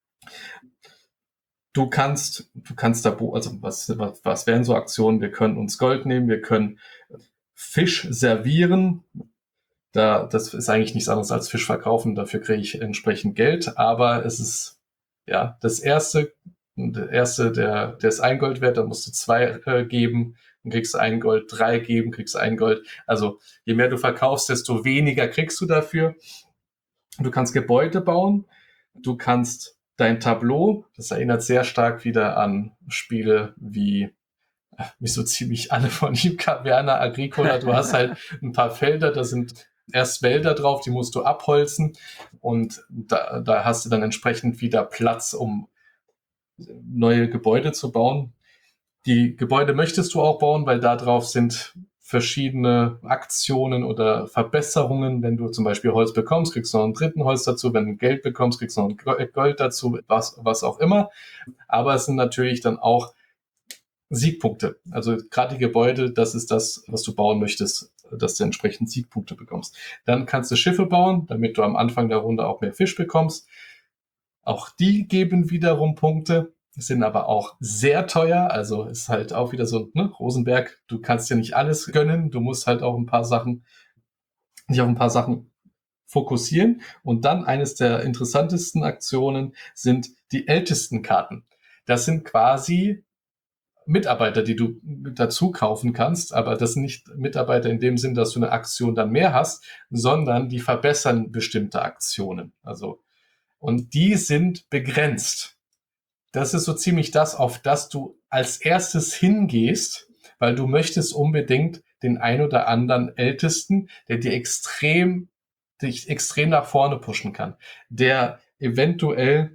Du kannst, du kannst da, also was, was, was wären so Aktionen? Wir können uns Gold nehmen, wir können Fisch servieren. Da, das ist eigentlich nichts anderes als Fisch verkaufen. Dafür kriege ich entsprechend Geld. Aber es ist, ja, das erste, der erste, der, der ist ein Gold wert, da musst du zwei äh, geben, dann kriegst du ein Gold, drei geben, kriegst du ein Gold. Also, je mehr du verkaufst, desto weniger kriegst du dafür. Du kannst Gebäude bauen. Du kannst dein Tableau, das erinnert sehr stark wieder an Spiele wie wie so ziemlich alle von ihm, Caverna Agricola. Du hast halt ein paar Felder, da sind erst Wälder drauf, die musst du abholzen und da, da hast du dann entsprechend wieder Platz, um neue Gebäude zu bauen. Die Gebäude möchtest du auch bauen, weil da drauf sind verschiedene Aktionen oder Verbesserungen. Wenn du zum Beispiel Holz bekommst, kriegst du noch einen dritten Holz dazu. Wenn du Geld bekommst, kriegst du noch ein Gold dazu, was, was auch immer. Aber es sind natürlich dann auch Siegpunkte. Also gerade die Gebäude, das ist das, was du bauen möchtest, dass du entsprechend Siegpunkte bekommst. Dann kannst du Schiffe bauen, damit du am Anfang der Runde auch mehr Fisch bekommst. Auch die geben wiederum Punkte, sind aber auch sehr teuer. Also ist halt auch wieder so, ne, Rosenberg, du kannst dir nicht alles gönnen. Du musst halt auch ein paar Sachen, dich auf ein paar Sachen fokussieren. Und dann eines der interessantesten Aktionen sind die ältesten Karten. Das sind quasi Mitarbeiter, die du dazu kaufen kannst, aber das sind nicht Mitarbeiter in dem Sinn, dass du eine Aktion dann mehr hast, sondern die verbessern bestimmte Aktionen. Also, und die sind begrenzt. Das ist so ziemlich das, auf das du als erstes hingehst, weil du möchtest unbedingt den ein oder anderen Ältesten, der dir extrem, dich extrem nach vorne pushen kann, der eventuell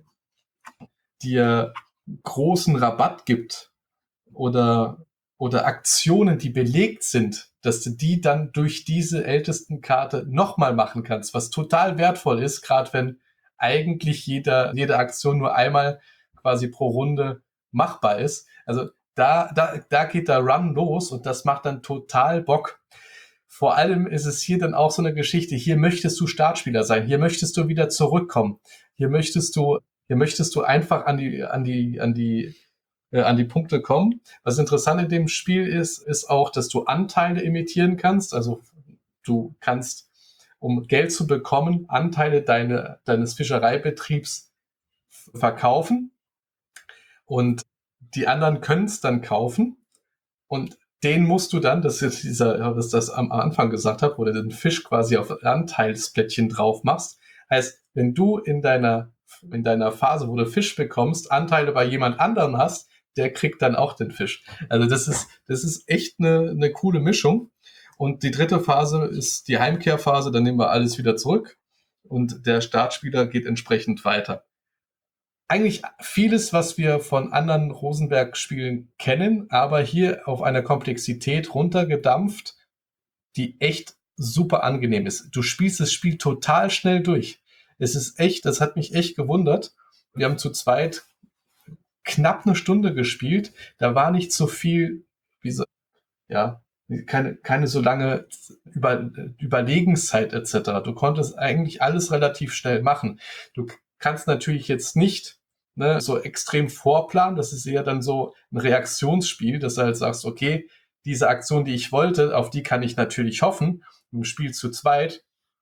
dir großen Rabatt gibt, oder, oder Aktionen, die belegt sind, dass du die dann durch diese ältesten Karte nochmal machen kannst, was total wertvoll ist, gerade wenn eigentlich jeder, jede Aktion nur einmal quasi pro Runde machbar ist. Also da, da, da geht der Run los und das macht dann total Bock. Vor allem ist es hier dann auch so eine Geschichte, hier möchtest du Startspieler sein, hier möchtest du wieder zurückkommen, hier möchtest du, hier möchtest du einfach an die, an die, an die an die Punkte kommen. Was interessant in dem Spiel ist, ist auch, dass du Anteile emittieren kannst. Also du kannst, um Geld zu bekommen, Anteile deine, deines Fischereibetriebs verkaufen und die anderen können es dann kaufen und den musst du dann, das ist dieser, was das am Anfang gesagt habe, wo du den Fisch quasi auf Anteilsplättchen drauf machst. Heißt, wenn du in deiner, in deiner Phase, wo du Fisch bekommst, Anteile bei jemand anderem hast, der kriegt dann auch den Fisch. Also das ist, das ist echt eine, eine coole Mischung. Und die dritte Phase ist die Heimkehrphase, dann nehmen wir alles wieder zurück und der Startspieler geht entsprechend weiter. Eigentlich vieles, was wir von anderen Rosenberg-Spielen kennen, aber hier auf einer Komplexität runtergedampft, die echt super angenehm ist. Du spielst das Spiel total schnell durch. Es ist echt, das hat mich echt gewundert. Wir haben zu zweit knapp eine Stunde gespielt. Da war nicht so viel, wie so, ja, keine, keine so lange Über, Überlegenszeit et cetera. Du konntest eigentlich alles relativ schnell machen. Du kannst natürlich jetzt nicht, ne, so extrem vorplanen. Das ist eher dann so ein Reaktionsspiel, dass du halt sagst, okay, diese Aktion, die ich wollte, auf die kann ich natürlich hoffen. Im Spiel zu zweit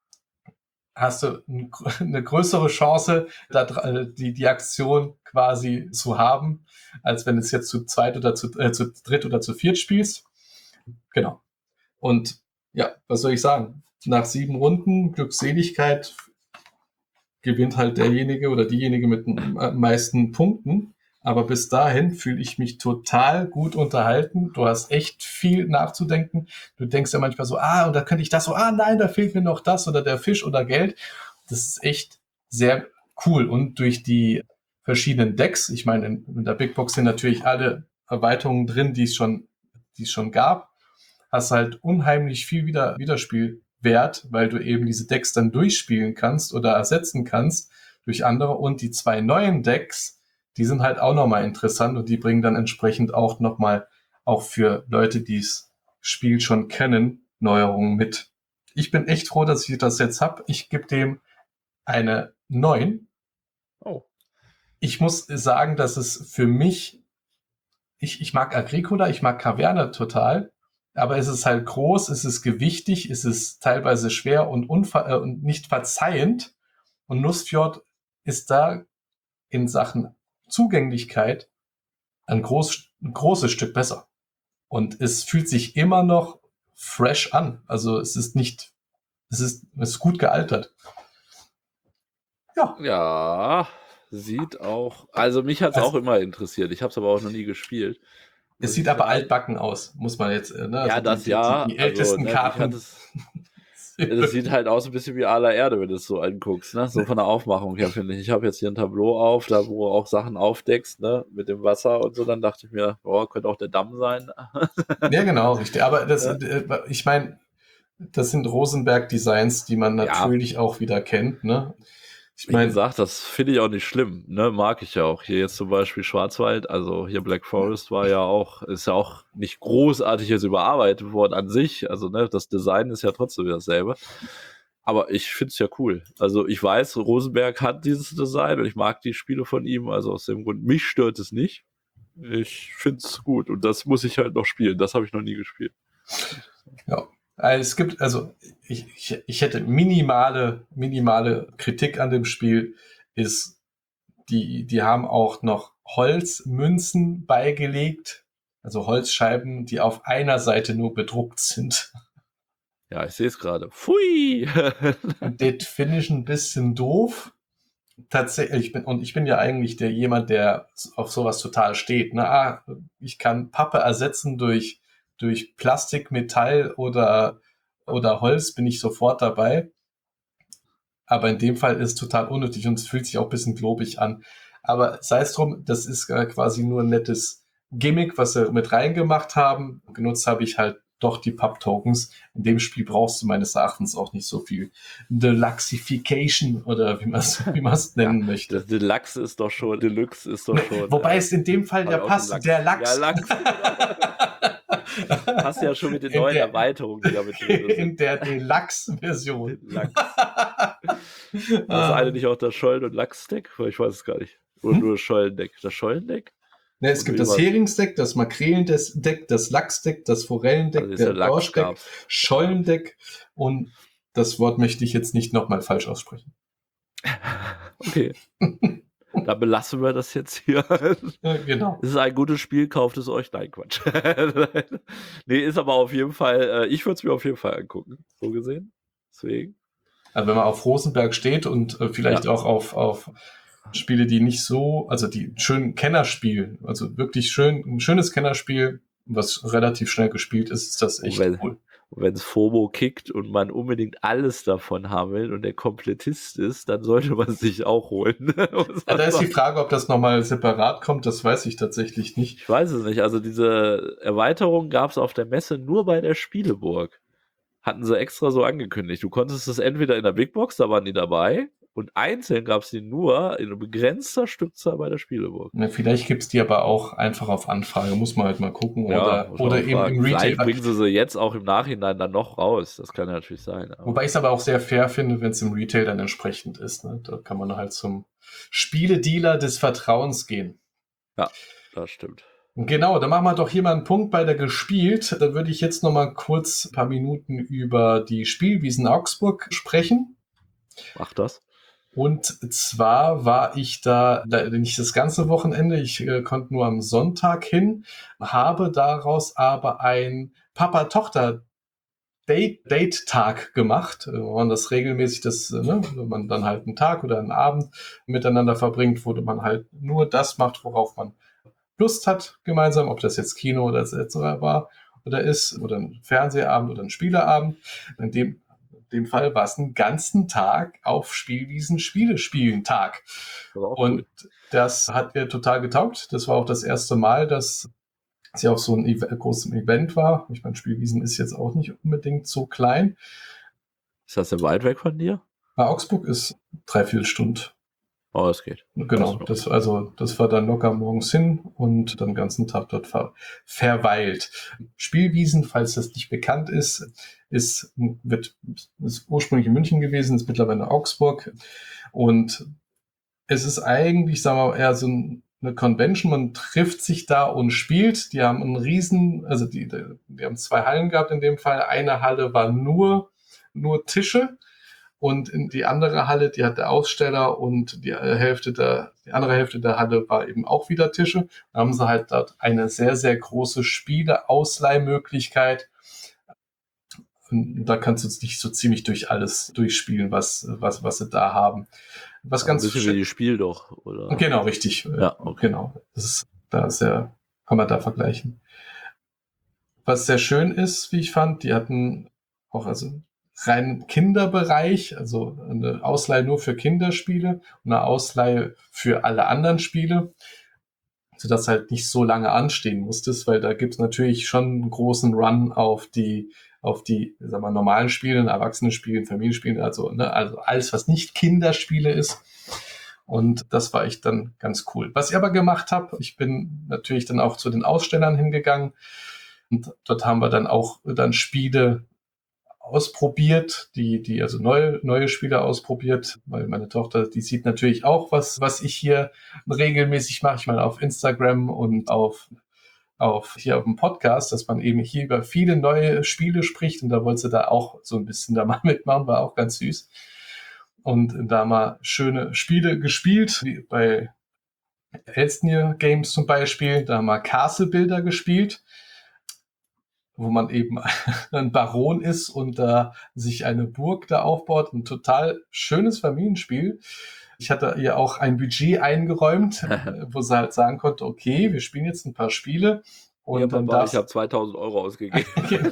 hast du eine größere Chance, die, die Aktion quasi zu haben, als wenn es jetzt zu zweit oder zu, äh, zu dritt oder zu viert spielst. Genau. Und ja, was soll ich sagen? Nach sieben Runden Glückseligkeit gewinnt halt derjenige oder diejenige mit den meisten Punkten. Aber bis dahin fühle ich mich total gut unterhalten. Du hast echt viel nachzudenken. Du denkst ja manchmal so, ah, und da könnte ich das so, ah, nein, da fehlt mir noch das oder der Fisch oder Geld. Das ist echt sehr cool. Und durch die verschiedenen Decks, ich meine, in, in der Big Box sind natürlich alle Erweiterungen drin, die es schon, die es schon gab, hast halt unheimlich viel wieder, Wiederspielwert wert, weil du eben diese Decks dann durchspielen kannst oder ersetzen kannst durch andere. Und die zwei neuen Decks, die sind halt auch nochmal interessant und die bringen dann entsprechend auch nochmal, auch für Leute, die das Spiel schon kennen, Neuerungen mit. Ich bin echt froh, dass ich das jetzt habe. Ich gebe dem eine neun.
Oh.
Ich muss sagen, dass es für mich, ich, ich mag Agricola, ich mag Kaverne total, aber es ist halt groß, es ist gewichtig, es ist teilweise schwer und, unver äh, und nicht verzeihend. Und Nussfjord ist da in Sachen Zugänglichkeit ein, groß, ein großes Stück besser. Und es fühlt sich immer noch fresh an. Also es ist nicht, es ist, es ist gut gealtert. Ja.
Ja, sieht auch, also mich hat es
Also,
auch immer interessiert. Ich habe es aber auch noch nie gespielt.
es
Muss
sieht
ich
aber
sagen.
altbacken aus, muss man jetzt, ne? Also
Ja,
die,
das
die,
ja.
die, die
Also,
ältesten
ne, ich hatte
Karten.
es. Das sieht halt aus ein bisschen wie aller Erde, wenn du es so anguckst, ne? So von der Aufmachung her, finde ich. Ich habe jetzt hier ein Tableau auf, da wo du auch Sachen aufdeckst, ne? Mit dem Wasser und so. Dann dachte ich mir, oh, könnte auch der Damm sein.
Ja, genau, richtig. Aber das,
Ja.
äh, ich meine, das sind Rosenberg-Designs, die man
Ja.
natürlich auch wieder kennt, ne? Ich
Wie
meine,
gesagt, das finde ich auch nicht schlimm, ne? Mag ich ja auch. Hier jetzt zum Beispiel Schwarzwald, also hier Black Forest war ja auch, ist ja auch nicht großartig jetzt überarbeitet worden an sich. Also, ne, das Design ist ja trotzdem dasselbe. Aber ich finde es ja cool. Also ich weiß, Rosenberg hat dieses Design und ich mag die Spiele von ihm. Also aus dem Grund, mich stört es nicht. Ich finde es gut und das muss ich halt noch spielen. Das habe ich noch nie gespielt.
ja. Also es gibt, also ich, ich, ich hätte minimale, minimale Kritik an dem Spiel, ist, die, die haben auch noch Holzmünzen beigelegt, also Holzscheiben, die auf einer Seite nur bedruckt sind.
Ja, ich sehe es gerade. Pfui!
Und das finde ich ein bisschen doof. Tatsächlich, ich bin, und ich bin ja eigentlich der jemand, der auf sowas total steht. Ne? Ah, ich kann Pappe ersetzen durch, durch Plastik, Metall oder, oder Holz, bin ich sofort dabei. Aber in dem Fall ist es total unnötig und es fühlt sich auch ein bisschen globig an. Aber sei es drum, das ist äh, quasi nur ein nettes Gimmick, was sie mit reingemacht haben. Genutzt habe ich halt doch die Pub-Tokens. In dem Spiel brauchst du meines Erachtens auch nicht so viel Deluxification oder wie man es wie man's nennen
Ja,
möchte.
das Deluxe ist doch schon, Deluxe ist doch schon.
Wobei
äh,
es in dem Fall ja
auch
passt,
Lachs.
der Lachs.
Ja, Lachs. Passt ja schon mit den
In
neuen
der-
Erweiterungen, die da mit drin sind.
In der Deluxe-Version.
Lachs. Ist das eine nicht auch das Schollen- und Lachs-Deck? Ich weiß es gar nicht. Oder
Hm?
nur das Schollendeck. Das Schollendeck?
Ne, es
Und
gibt
wie
das
war's?
Heringsdeck, das Makrelendeck, das Lachsdeck, das Forellendeck,
Also ist
der
ja Lachs
Dorschdeck,
gab's.
Schollendeck und das Wort möchte ich jetzt nicht nochmal falsch aussprechen.
Okay. Da belassen wir das jetzt hier.
Ja, genau.
Es ist ein gutes Spiel, kauft es euch. Nein, Quatsch. Nee, ist aber auf jeden Fall, äh, ich würde es mir auf jeden Fall angucken. So gesehen. Deswegen.
Also wenn man auf Rosenberg steht und äh, vielleicht
Ja.
auch auf, auf Spiele, die nicht so, also die schön Kennerspiel, also wirklich schön, ein schönes Kennerspiel, was relativ schnell gespielt ist, ist das echt
wenn,
cool.
Wenn es FOMO kickt und man unbedingt alles davon haben will und der Komplettist ist, dann sollte man es sich auch holen.
Ja, da ist die Frage, ob das nochmal separat kommt, das weiß ich tatsächlich nicht.
Ich weiß es nicht. Also diese Erweiterung gab es auf der Messe nur bei der Spieleburg. Hatten sie extra so angekündigt. Du konntest es entweder in der Big Box, da waren die dabei, und einzeln gab es die nur in begrenzter Stückzahl bei der Spieleburg.
Ja, vielleicht gibt's die aber auch einfach auf Anfrage, muss man halt mal gucken.
Ja,
oder
muss man
oder
auch
eben
fragen.
im Retail.
Vielleicht bringen sie sie jetzt auch im Nachhinein dann noch raus. Das kann ja natürlich sein. Aber
Wobei ich es aber auch sehr fair finde, wenn es im Retail dann entsprechend ist. Ne? Da kann man halt zum Spieledealer des Vertrauens gehen.
ja, das stimmt.
Genau, dann machen wir doch hier mal einen Punkt bei der gespielt. Da würde ich jetzt noch mal kurz ein paar Minuten über die Spielwiesen Augsburg sprechen.
Mach das.
Und zwar war ich da, da nicht das ganze Wochenende, ich äh, konnte nur am Sonntag hin, habe daraus aber ein Papa-Tochter Date, Date-Tag gemacht, wo man das regelmäßig, das, ne, wenn man dann halt einen Tag oder einen Abend miteinander verbringt, wo man halt nur das macht, worauf man Lust hat gemeinsam, ob das jetzt Kino oder et cetera war oder ist, oder ein Fernsehabend oder ein Spieleabend. In dem, in dem Fall war es einen ganzen Tag auf Spielwiesen Spiele spielen Tag. Und
Cool.
das hat mir total getaugt. Das war auch das erste Mal, dass es ja auch so ein Ev- großes Event war. Ich meine, Spielwiesen ist jetzt auch nicht unbedingt so klein.
Ist das denn weit weg von dir?
Bei Augsburg ist dreiviertel Stunde.
Oh, es geht.
Genau, das, also das war dann locker morgens hin und dann den ganzen Tag dort ver verweilt. Spielwiesen, falls das nicht bekannt ist, ist, wird, ist ursprünglich in München gewesen, ist mittlerweile Augsburg. Und es ist eigentlich, sagen wir mal, eher so eine Convention. Man trifft sich da und spielt. Die haben einen riesen, also die, die haben zwei Hallen gehabt in dem Fall. Eine Halle war nur, nur Tische. Und in die andere Halle, die hatte Aussteller und die Hälfte der, die andere Hälfte der Halle war eben auch wieder Tische. Da haben sie halt dort eine sehr, sehr große Spiele-Ausleihmöglichkeit. Und da kannst du dich so ziemlich durch alles durchspielen, was, was, was sie da haben. Was
Ja,
ganz
ein bisschen wie die Spiel doch, oder?
Genau, richtig.
Ja, okay.
Genau. Das ist da sehr, kann man da vergleichen. Was sehr schön ist, wie ich fand, die hatten auch also rein Kinderbereich, also eine Ausleihe nur für Kinderspiele und eine Ausleihe für alle anderen Spiele, sodass halt nicht so lange anstehen musstest, weil da gibt es natürlich schon einen großen Run auf die, auf die, sagen wir, normalen Spiele, Erwachsenenspiele, Familienspiele, also, ne, also alles, was nicht Kinderspiele ist. Und das war echt dann ganz cool. Was ich aber gemacht habe, ich bin natürlich dann auch zu den Ausstellern hingegangen und dort haben wir dann auch dann Spiele ausprobiert, die, die, also neue, neue Spiele ausprobiert, weil meine Tochter, die sieht natürlich auch, was, was ich hier regelmäßig mache, ich meine auf Instagram und auf, auf, hier auf dem Podcast, dass man eben hier über viele neue Spiele spricht und da wollte sie da auch so ein bisschen da mal mitmachen, war auch ganz süß. Und da mal schöne Spiele gespielt, wie bei Elsnir Games zum Beispiel, da haben wir Castle Builder gespielt, wo man eben ein Baron ist und da sich eine Burg da aufbaut. Ein total schönes Familienspiel. Ich hatte ihr auch ein Budget eingeräumt, wo sie halt sagen konnte, okay, wir spielen jetzt ein paar Spiele. Und
ja,
dann
Papa,
darfst...
ich habe zweitausend Euro ausgegeben.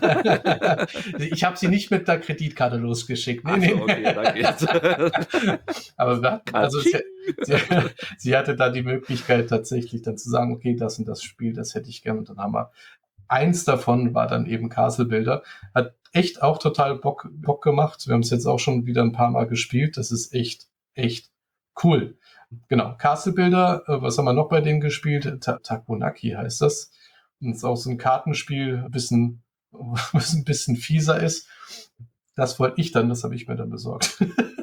Ich habe sie nicht mit der Kreditkarte losgeschickt. Nee, nee.
So, okay, danke jetzt.
Aber wir hatten, also sie, sie, sie hatte da die Möglichkeit tatsächlich dann zu sagen, okay, das und das Spiel, das hätte ich gerne. Und dann haben wir eins davon war dann eben Castle Builder. Hat echt auch total Bock, Bock gemacht. Wir haben es jetzt auch schon wieder ein paar Mal gespielt. Das ist echt, echt cool. Genau, Castle Builder, was haben wir noch bei denen gespielt? Ta- Takonaki heißt das. Und es ist auch so ein Kartenspiel, ein bisschen, was ein bisschen fieser ist. Das wollte ich dann, das habe ich mir dann besorgt.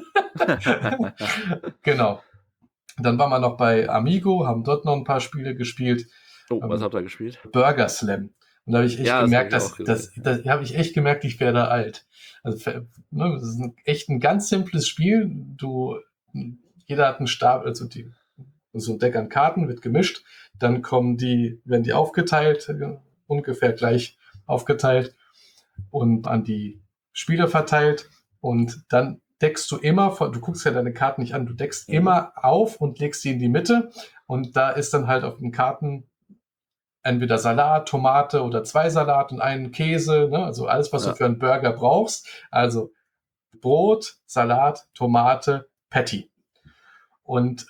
Genau. Dann waren wir noch bei Amigo, haben dort noch ein paar Spiele gespielt.
Oh, was habt ihr gespielt?
Burger Slam. Und da habe ich echt
Ja, das
gemerkt,
hab ich
dass,
auch
dass, dass, da habe ich echt gemerkt, ich werde alt. Also, ne, das ist ein, echt ein ganz simples Spiel. Du, jeder hat einen Stapel, also die, so ein Deck an Karten wird gemischt. Dann kommen die, werden die aufgeteilt, ungefähr gleich aufgeteilt und an die Spieler verteilt. Und dann deckst du immer, du guckst ja deine Karten nicht an, du deckst mhm. immer auf und legst die in die Mitte. Und da ist dann halt auf den Karten entweder Salat, Tomate oder zwei Salat und einen Käse, ne? Also alles, was ja. du für einen Burger brauchst. Also Brot, Salat, Tomate, Patty. Und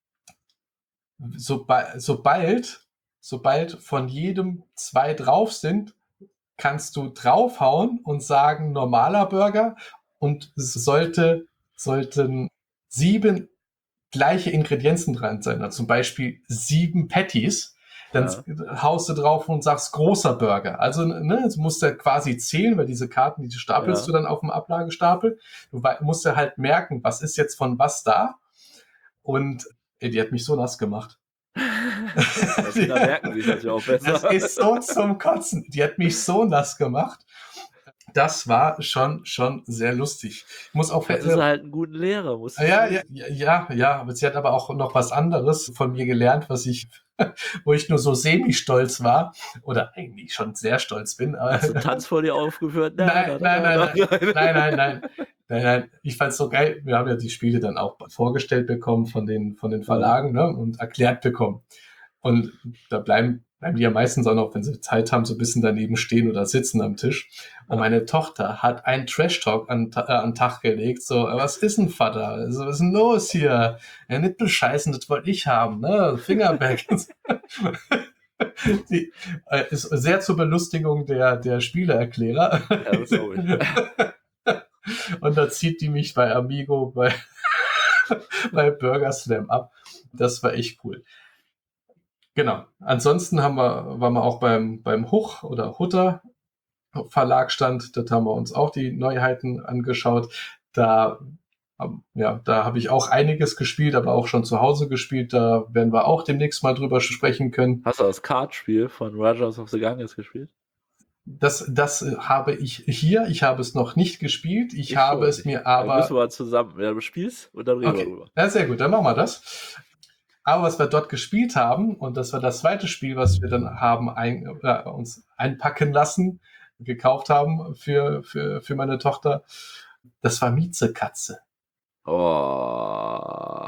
soba- sobald, sobald von jedem zwei drauf sind, kannst du draufhauen und sagen normaler Burger und es sollte, sollten sieben gleiche Ingredienzen dran sein. Also zum Beispiel sieben Patties. Dann ja. haust du drauf und sagst großer Burger. Also ne, du musst ja quasi zählen, weil diese Karten, die stapelst ja. du dann auf dem Ablagestapel. Du musst ja halt merken, was ist jetzt von was da. Und ey, die hat mich so nass gemacht.
Also, da merken sich das ja auch besser.
Das ist so zum Kotzen. Die hat mich so nass gemacht. Das war schon, schon sehr lustig. Ich muss auch
das ist halt einen guten Lehrer. Muss
ja, ja, ja, ja, aber sie hat aber auch noch was anderes von mir gelernt, was ich, wo ich nur so semi-stolz war oder eigentlich schon sehr stolz bin.
Hast du einen Tanz vor dir aufgeführt?
Nein, nein, nein, nein, nein, nein, nein, nein, nein. Ich fand's so geil. Wir haben ja die Spiele dann auch vorgestellt bekommen von den, von den Verlagen, ne, und erklärt bekommen. Und da bleiben bleiben die ja meistens auch noch, wenn sie Zeit haben, so ein bisschen daneben stehen oder sitzen am Tisch. Und meine Tochter hat einen Trash-Talk an, äh, an den Tag gelegt, so, was ist denn, Vater? Also, was ist denn los hier? Ja, nicht bescheißen, das wollte ich haben, ne? Fingerback. Die äh, ist sehr zur Belustigung der, der Spieleerklärer.
Ja, das glaube ich.
und da zieht die mich bei Amigo bei, bei Burger Slam ab. Das war echt cool. Genau. Ansonsten haben wir, waren wir auch beim, beim Huch oder Hutter Verlag stand. Dort haben wir uns auch die Neuheiten angeschaut. Da, ja, da habe ich auch einiges gespielt, aber auch schon zu Hause gespielt. Da werden wir auch demnächst mal drüber sprechen können.
Hast du das Kartspiel von Rogers of the Ganges gespielt?
Das, das habe ich hier. Ich habe es noch nicht gespielt. Ich, ich habe es mir
nicht.
aber...
Dann müssen wir zusammen, ja, du spielst und dann reden
okay.
wir drüber.
Ja, sehr gut, dann machen wir das. Aber was wir dort gespielt haben, und das war das zweite Spiel, was wir dann haben ein, äh, uns einpacken lassen, gekauft haben für, für, für meine Tochter, das war Miezekatze.
Oh.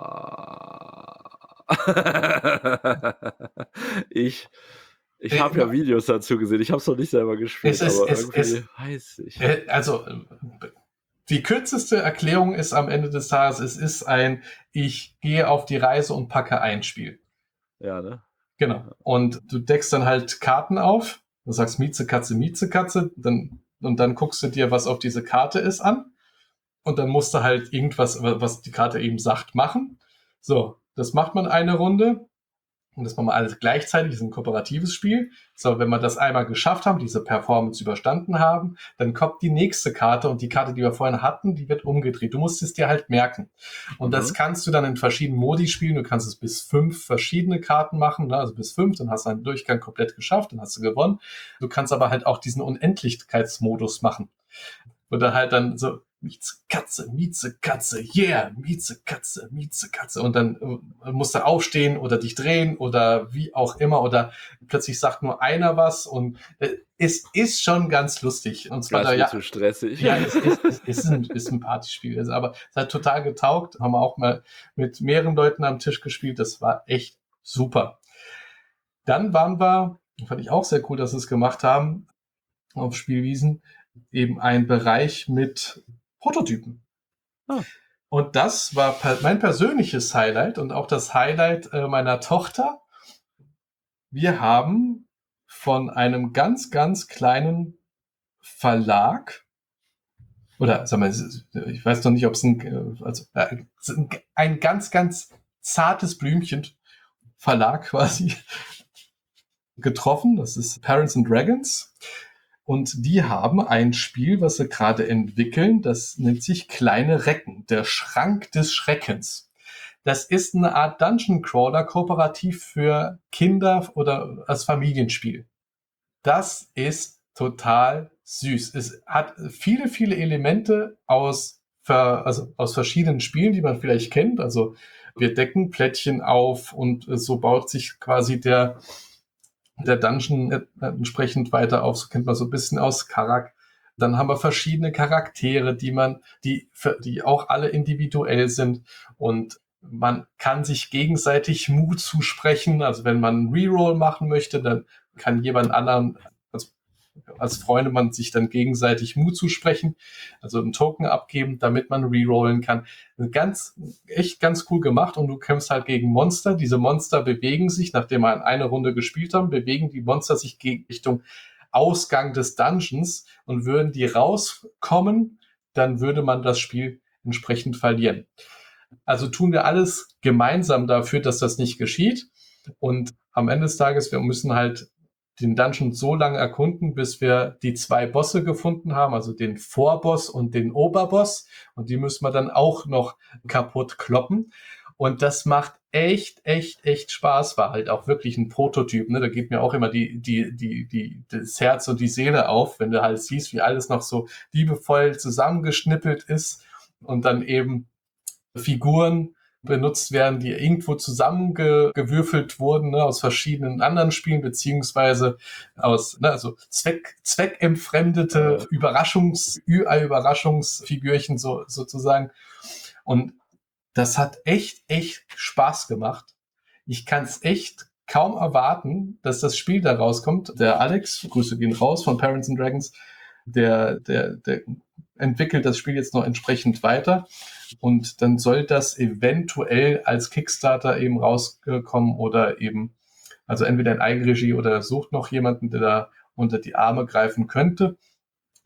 ich ich habe ja Videos dazu gesehen. Ich habe es noch nicht selber gespielt,
es ist,
aber
es,
irgendwie
es,
weiß ich.
Also, die kürzeste Erklärung ist am Ende des Tages, es ist ein ich gehe auf die Reise und packe ein Spiel.
Ja, ne?
Genau. Und du deckst dann halt Karten auf, du sagst Miezekatze, Miezekatze, dann, und dann guckst du dir, was auf diese Karte ist, an. Und dann musst du halt irgendwas, was die Karte eben sagt, machen. So, das macht man eine Runde. Und das machen wir alles gleichzeitig, das ist ein kooperatives Spiel. So, wenn wir das einmal geschafft haben, diese Performance überstanden haben, dann kommt die nächste Karte und die Karte, die wir vorhin hatten, die wird umgedreht. Du musst es dir halt merken. Und mhm. das kannst du dann in verschiedenen Modi spielen. Du kannst es bis fünf verschiedene Karten machen, ne? Also bis fünf, dann hast du einen Durchgang komplett geschafft, dann hast du gewonnen. Du kannst aber halt auch diesen Unendlichkeitsmodus machen. Oder halt dann so, Miezekatze, Miezekatze, yeah, Miezekatze, Miezekatze. Und dann äh, musst du aufstehen oder dich drehen oder wie auch immer. Oder plötzlich sagt nur einer was. Und äh, es ist schon ganz lustig. Und zwar
das
da,
ist
ja,
zu stressig.
Ja, es ist, es ist, ein, ist ein Partyspiel. Also, aber es hat total getaugt. Haben wir auch mal mit mehreren Leuten am Tisch gespielt. Das war echt super. Dann waren wir, fand ich auch sehr cool, dass sie es gemacht haben, auf Spielwiesen, eben ein Bereich mit Prototypen. Ah. Und das war per- mein persönliches Highlight und auch das Highlight äh, meiner Tochter. Wir haben von einem ganz, ganz kleinen Verlag, oder sag mal, ich weiß noch nicht, ob es ein, also äh, ein ganz, ganz zartes Blümchen Verlag quasi getroffen. Das ist Parents and Dragons. Und die haben ein Spiel, was sie gerade entwickeln, das nennt sich Kleine Recken, der Schrank des Schreckens. Das ist eine Art Dungeon Crawler, kooperativ für Kinder oder als Familienspiel. Das ist total süß. Es hat viele, viele Elemente aus, also aus verschiedenen Spielen, die man vielleicht kennt. Also wir decken Plättchen auf und so baut sich quasi der der Dungeon entsprechend weiter auf, so kennt man so ein bisschen aus Charak. Dann haben wir verschiedene Charaktere, die man, die, die auch alle individuell sind und man kann sich gegenseitig Mut zusprechen. Also wenn man einen Reroll machen möchte, dann kann jemand anderen, also als Freunde, man sich dann gegenseitig Mut zusprechen, also einen Token abgeben, damit man rerollen kann. Ganz, echt ganz cool gemacht und du kämpfst halt gegen Monster. Diese Monster bewegen sich, nachdem wir eine Runde gespielt haben, bewegen die Monster sich gegen Richtung Ausgang des Dungeons und würden die rauskommen, dann würde man das Spiel entsprechend verlieren. Also tun wir alles gemeinsam dafür, dass das nicht geschieht und am Ende des Tages, wir müssen halt den Dungeon so lange erkunden, bis wir die zwei Bosse gefunden haben, also den Vorboss und den Oberboss. Und die müssen wir dann auch noch kaputt kloppen. Und das macht echt, echt, echt Spaß. War halt auch wirklich ein Prototyp. Ne? Da geht mir auch immer die, die, die, die, das Herz und die Seele auf, wenn du halt siehst, wie alles noch so liebevoll zusammengeschnippelt ist und dann eben Figuren benutzt werden, die irgendwo zusammengewürfelt wurden, ne, aus verschiedenen anderen Spielen, beziehungsweise aus, ne, also Zweck, zweckentfremdete Überraschungs, Ü I-Überraschungsfigürchen so, sozusagen. Und das hat echt, echt Spaß gemacht. Ich kann es echt kaum erwarten, dass das Spiel da rauskommt. Der Alex, Grüße gehen raus von Parents and Dragons, der, der, der entwickelt das Spiel jetzt noch entsprechend weiter. Und dann soll das eventuell als Kickstarter eben rauskommen oder eben, also entweder in Eigenregie oder sucht noch jemanden, der da unter die Arme greifen könnte.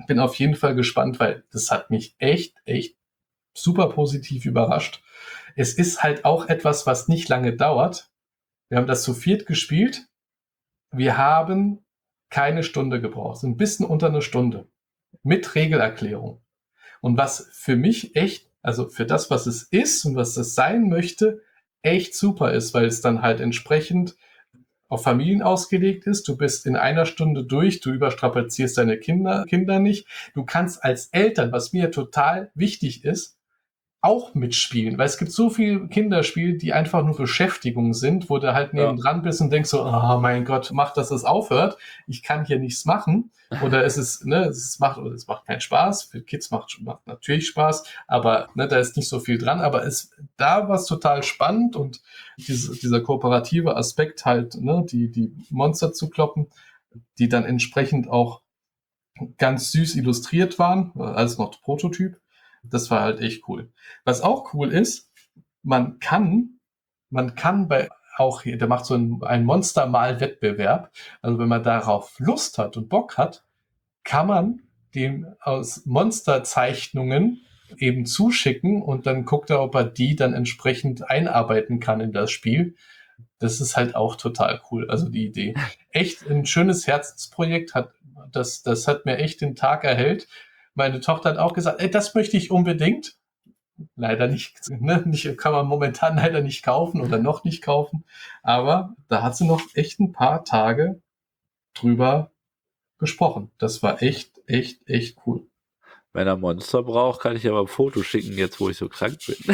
bin auf jeden Fall gespannt, weil das hat mich echt, echt super positiv überrascht. Es ist halt auch etwas, was nicht lange dauert. Wir haben das zu viert gespielt. Wir haben keine Stunde gebraucht, ein bisschen unter eine Stunde mit Regelerklärung. Und was für mich echt, also für das, was es ist und was es sein möchte, echt super ist, weil es dann halt entsprechend auf Familien ausgelegt ist. Du bist in einer Stunde durch, du überstrapazierst deine Kinder, Kinder nicht. Du kannst als Eltern, was mir total wichtig ist, auch mitspielen, weil es gibt so viele Kinderspiele, die einfach nur Beschäftigung sind, wo du halt
Ja.
nebendran bist und denkst so, oh mein Gott, mach, dass es aufhört. Ich kann hier nichts machen. Oder es ist, ne, es macht, oder es macht keinen Spaß. Für Kids macht, macht natürlich Spaß, aber ne, da ist nicht so viel dran. Aber es, da war es total spannend und diese, dieser kooperative Aspekt halt, ne, die, die Monster zu kloppen, die dann entsprechend auch ganz süß illustriert waren, als noch Prototyp. Das war halt echt cool. Was auch cool ist, man kann, man kann bei auch hier, der macht so einen, einen Monstermal-Wettbewerb. Also wenn man darauf Lust hat und Bock hat, kann man dem aus Monsterzeichnungen eben zuschicken und dann guckt er, ob er die dann entsprechend einarbeiten kann in das Spiel. Das ist halt auch total cool. Also die Idee. Echt ein schönes Herzensprojekt hat, das, das hat mir echt den Tag erhellt. Meine Tochter hat auch gesagt, ey, das möchte ich unbedingt. Leider nicht, ne, nicht, kann man momentan leider nicht kaufen oder noch nicht kaufen. Aber da hat sie noch echt ein paar Tage drüber gesprochen. Das war echt, echt, echt cool.
Wenn er Monster braucht, kann ich ja mal ein Foto schicken, jetzt wo ich so krank bin.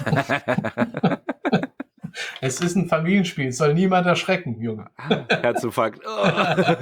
Es ist ein Familienspiel, es soll niemand erschrecken, Junge.
Herzinfarkt. Oh.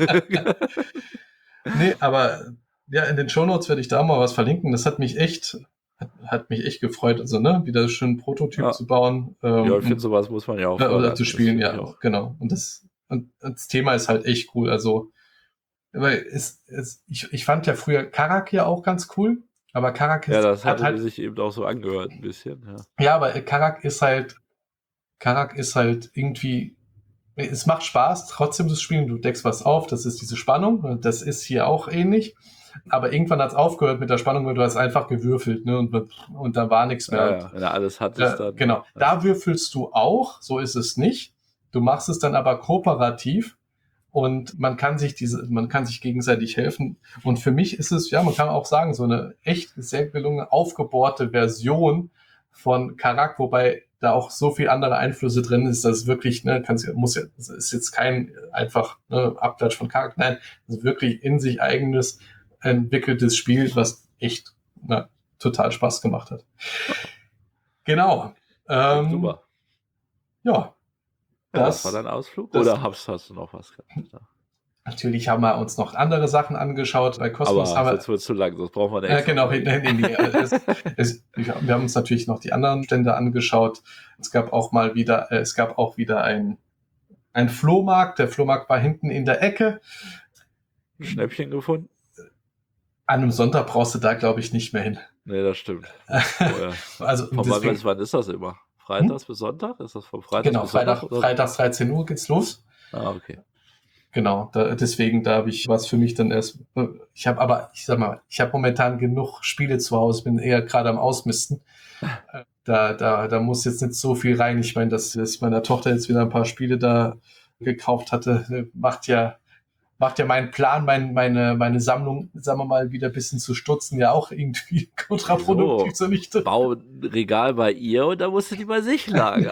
Nee, aber ja, in den Shownotes werde ich da mal was verlinken. Das hat mich echt, hat, hat mich echt gefreut, also ne, wieder schön einen Prototyp
Ja.
zu bauen. Ähm,
Ja, ich finde, sowas muss man ja auch
äh, oder
fördern.
zu
Das
spielen,
finde
ja,
ich auch.
genau. Und das, und das Thema ist halt echt cool. Also, weil es, es, ich, ich fand ja früher Karak ja auch ganz cool, aber Karak
Ja,
ist,
das
hat
hatte
halt,
sich eben auch so angehört, ein bisschen. Ja.
ja, aber Karak ist halt, Karak ist halt irgendwie, es macht Spaß, trotzdem zu spielen. Du deckst was auf, das ist diese Spannung. Und das ist hier auch ähnlich. Aber irgendwann hat es aufgehört mit der Spannung, weil du hast einfach gewürfelt, ne? Und, und da war nichts mehr.
Ja, ja, wenn er alles hat, ist
Äh,
dann.
genau.
Ja.
Da würfelst du auch, so ist es nicht. Du machst es dann aber kooperativ und man kann sich diese, man kann sich gegenseitig helfen. Und für mich ist es, ja, man kann auch sagen, so eine echt sehr gelungene, aufgebohrte Version von Karak, wobei da auch so viel andere Einflüsse drin ist, dass es wirklich, ne, kann's, muss ja, das ist jetzt kein einfach ne, Abklatsch von Karak, nein, es ist wirklich in sich eigenes entwickeltes Spiel, was echt na, total Spaß gemacht hat. Genau. Ähm,
Super.
ja,
Ja, das, das war
das,
dein Ausflug?
das,
Oder hast, hast du noch was gehabt?
natürlich haben wir uns noch andere Sachen angeschaut. Bei Cosmos
Aber
haben wir,
sonst wird es zu lang, sonst brauchen wir eine
äh,
extra
genau,
Folge.
nee, nee, nee, es, es, wir haben uns natürlich noch die anderen Stände angeschaut. Es gab auch mal wieder, äh, es gab auch wieder ein, ein Flohmarkt. Der Flohmarkt war hinten in der Ecke.
Schnäppchen gefunden?
An einem Sonntag brauchst du da, glaube ich, nicht mehr hin.
Nee, das stimmt. Vorher.
Also
Von wann,
deswegen,
bis wann ist das immer? Freitags bis Sonntag? Ist das von Freitags
genau,
bis Sonntag?
Freitag,
Oder?
Freitags dreizehn Uhr geht's los.
Ah, okay.
Genau, da, deswegen, da habe ich was für mich dann erst. Ich habe aber, ich sag mal, ich habe momentan genug Spiele zu Hause, bin eher gerade am Ausmisten. Da, da, da muss jetzt nicht so viel rein. Ich meine, dass, dass meiner Tochter jetzt wieder ein paar Spiele da gekauft hatte, macht ja, macht ja meinen Plan, mein, meine, meine Sammlung, sagen wir mal, wieder ein bisschen zu stutzen, ja auch irgendwie kontraproduktiv
So,
zunichte.
bau ein Regal bei ihr und dann musst du die bei sich lagern.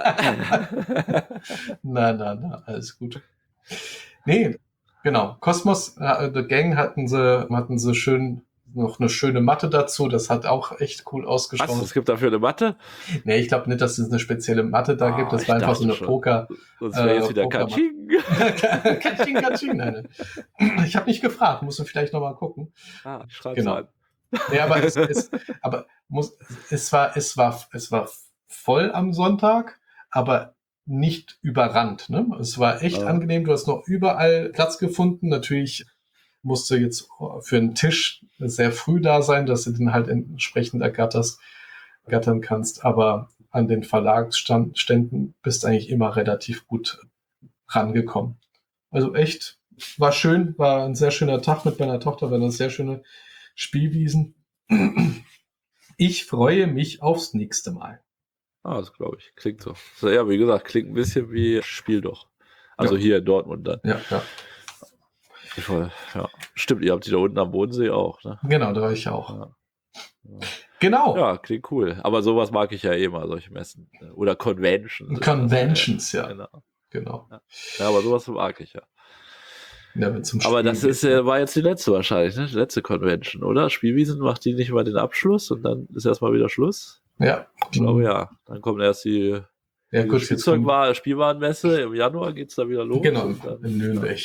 na, na, na, alles gut. Nee, genau. Cosmos, äh, The Gang hatten sie, hatten sie schön, noch eine schöne Matte dazu. Das hat auch echt cool
Was?
ausgeschaut.
Es gibt dafür eine Matte?
Nee, ich glaube nicht, dass es eine spezielle Matte da
Ah,
gibt. Das
ich
war einfach so
dachte
eine
schon.
Poker.
Sonst wäre jetzt
äh,
wieder
Pokermatte.
Katsching.
Katsching, Katsching. Nein, nein. Ich habe nicht gefragt, musst du vielleicht nochmal gucken.
Ah, ich schreib's
Genau.
an.
Nee, aber es, es, aber muss, es war, es war, es war voll am Sonntag, aber nicht überrannt. Ne? Es war echt
Ah.
angenehm. Du hast noch überall Platz gefunden. Natürlich musste jetzt für einen Tisch sehr früh da sein, dass du den halt entsprechend ergatterst, ergattern kannst. Aber an den Verlagsständen bist du eigentlich immer relativ gut rangekommen. Also echt, war schön, war ein sehr schöner Tag mit meiner Tochter, war eine sehr schöne Spielwiesen. Ich freue mich aufs nächste Mal.
Ah, das glaube ich. Klingt so. so. Ja, wie gesagt, klingt ein bisschen wie Spiel doch. Also
Ja.
hier in Dortmund dann.
Ja, ja.
Voll, ja. Stimmt, ihr habt die da unten am Bodensee auch, ne?
Genau, da war ich auch.
Ja. Ja.
Genau.
Ja, klingt cool. Aber sowas mag ich ja eh mal, solche Messen. Oder Conventions.
Conventions, ja.
Genau.
Genau.
Ja. ja, aber sowas mag ich ja.
Ja, wenn zum
aber
Spielen
das ist,
geht, ne?
war jetzt die letzte wahrscheinlich, ne? Die letzte Convention, oder? Spielwiesen macht die nicht mal den Abschluss und dann ist erstmal wieder Schluss?
Ja.
Ich glaube ja. Dann kommt erst die,
Ja,
die
gut,
Spielzeugwar- Spielwarenmesse. Im Januar geht es da wieder los.
Genau,
und dann,
in Nürnberg.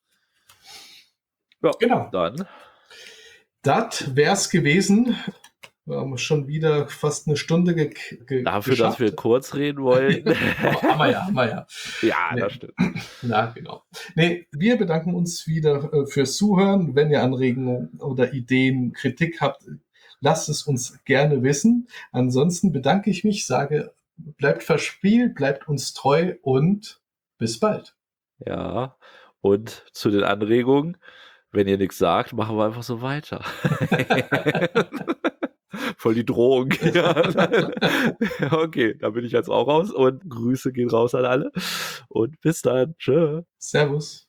Ja,
Genau.
Dann.
Das wär's gewesen. Wir haben schon wieder fast eine Stunde ge ge
Dafür,
geschafft.
dass wir kurz reden wollen.
haben wir ja, haben wir ja.
Ja,
Nee.
das stimmt.
Na, genau. Nee, wir bedanken uns wieder äh, fürs Zuhören. Wenn ihr Anregungen oder Ideen, Kritik habt, lasst es uns gerne wissen. Ansonsten bedanke ich mich, sage, bleibt verspielt, bleibt uns treu und bis bald.
Ja, und zu den Anregungen, wenn ihr nichts sagt, machen wir einfach so weiter. Voll die Drohung. Okay, da bin ich jetzt auch raus und Grüße gehen raus an alle und bis dann. Tschö.
Servus.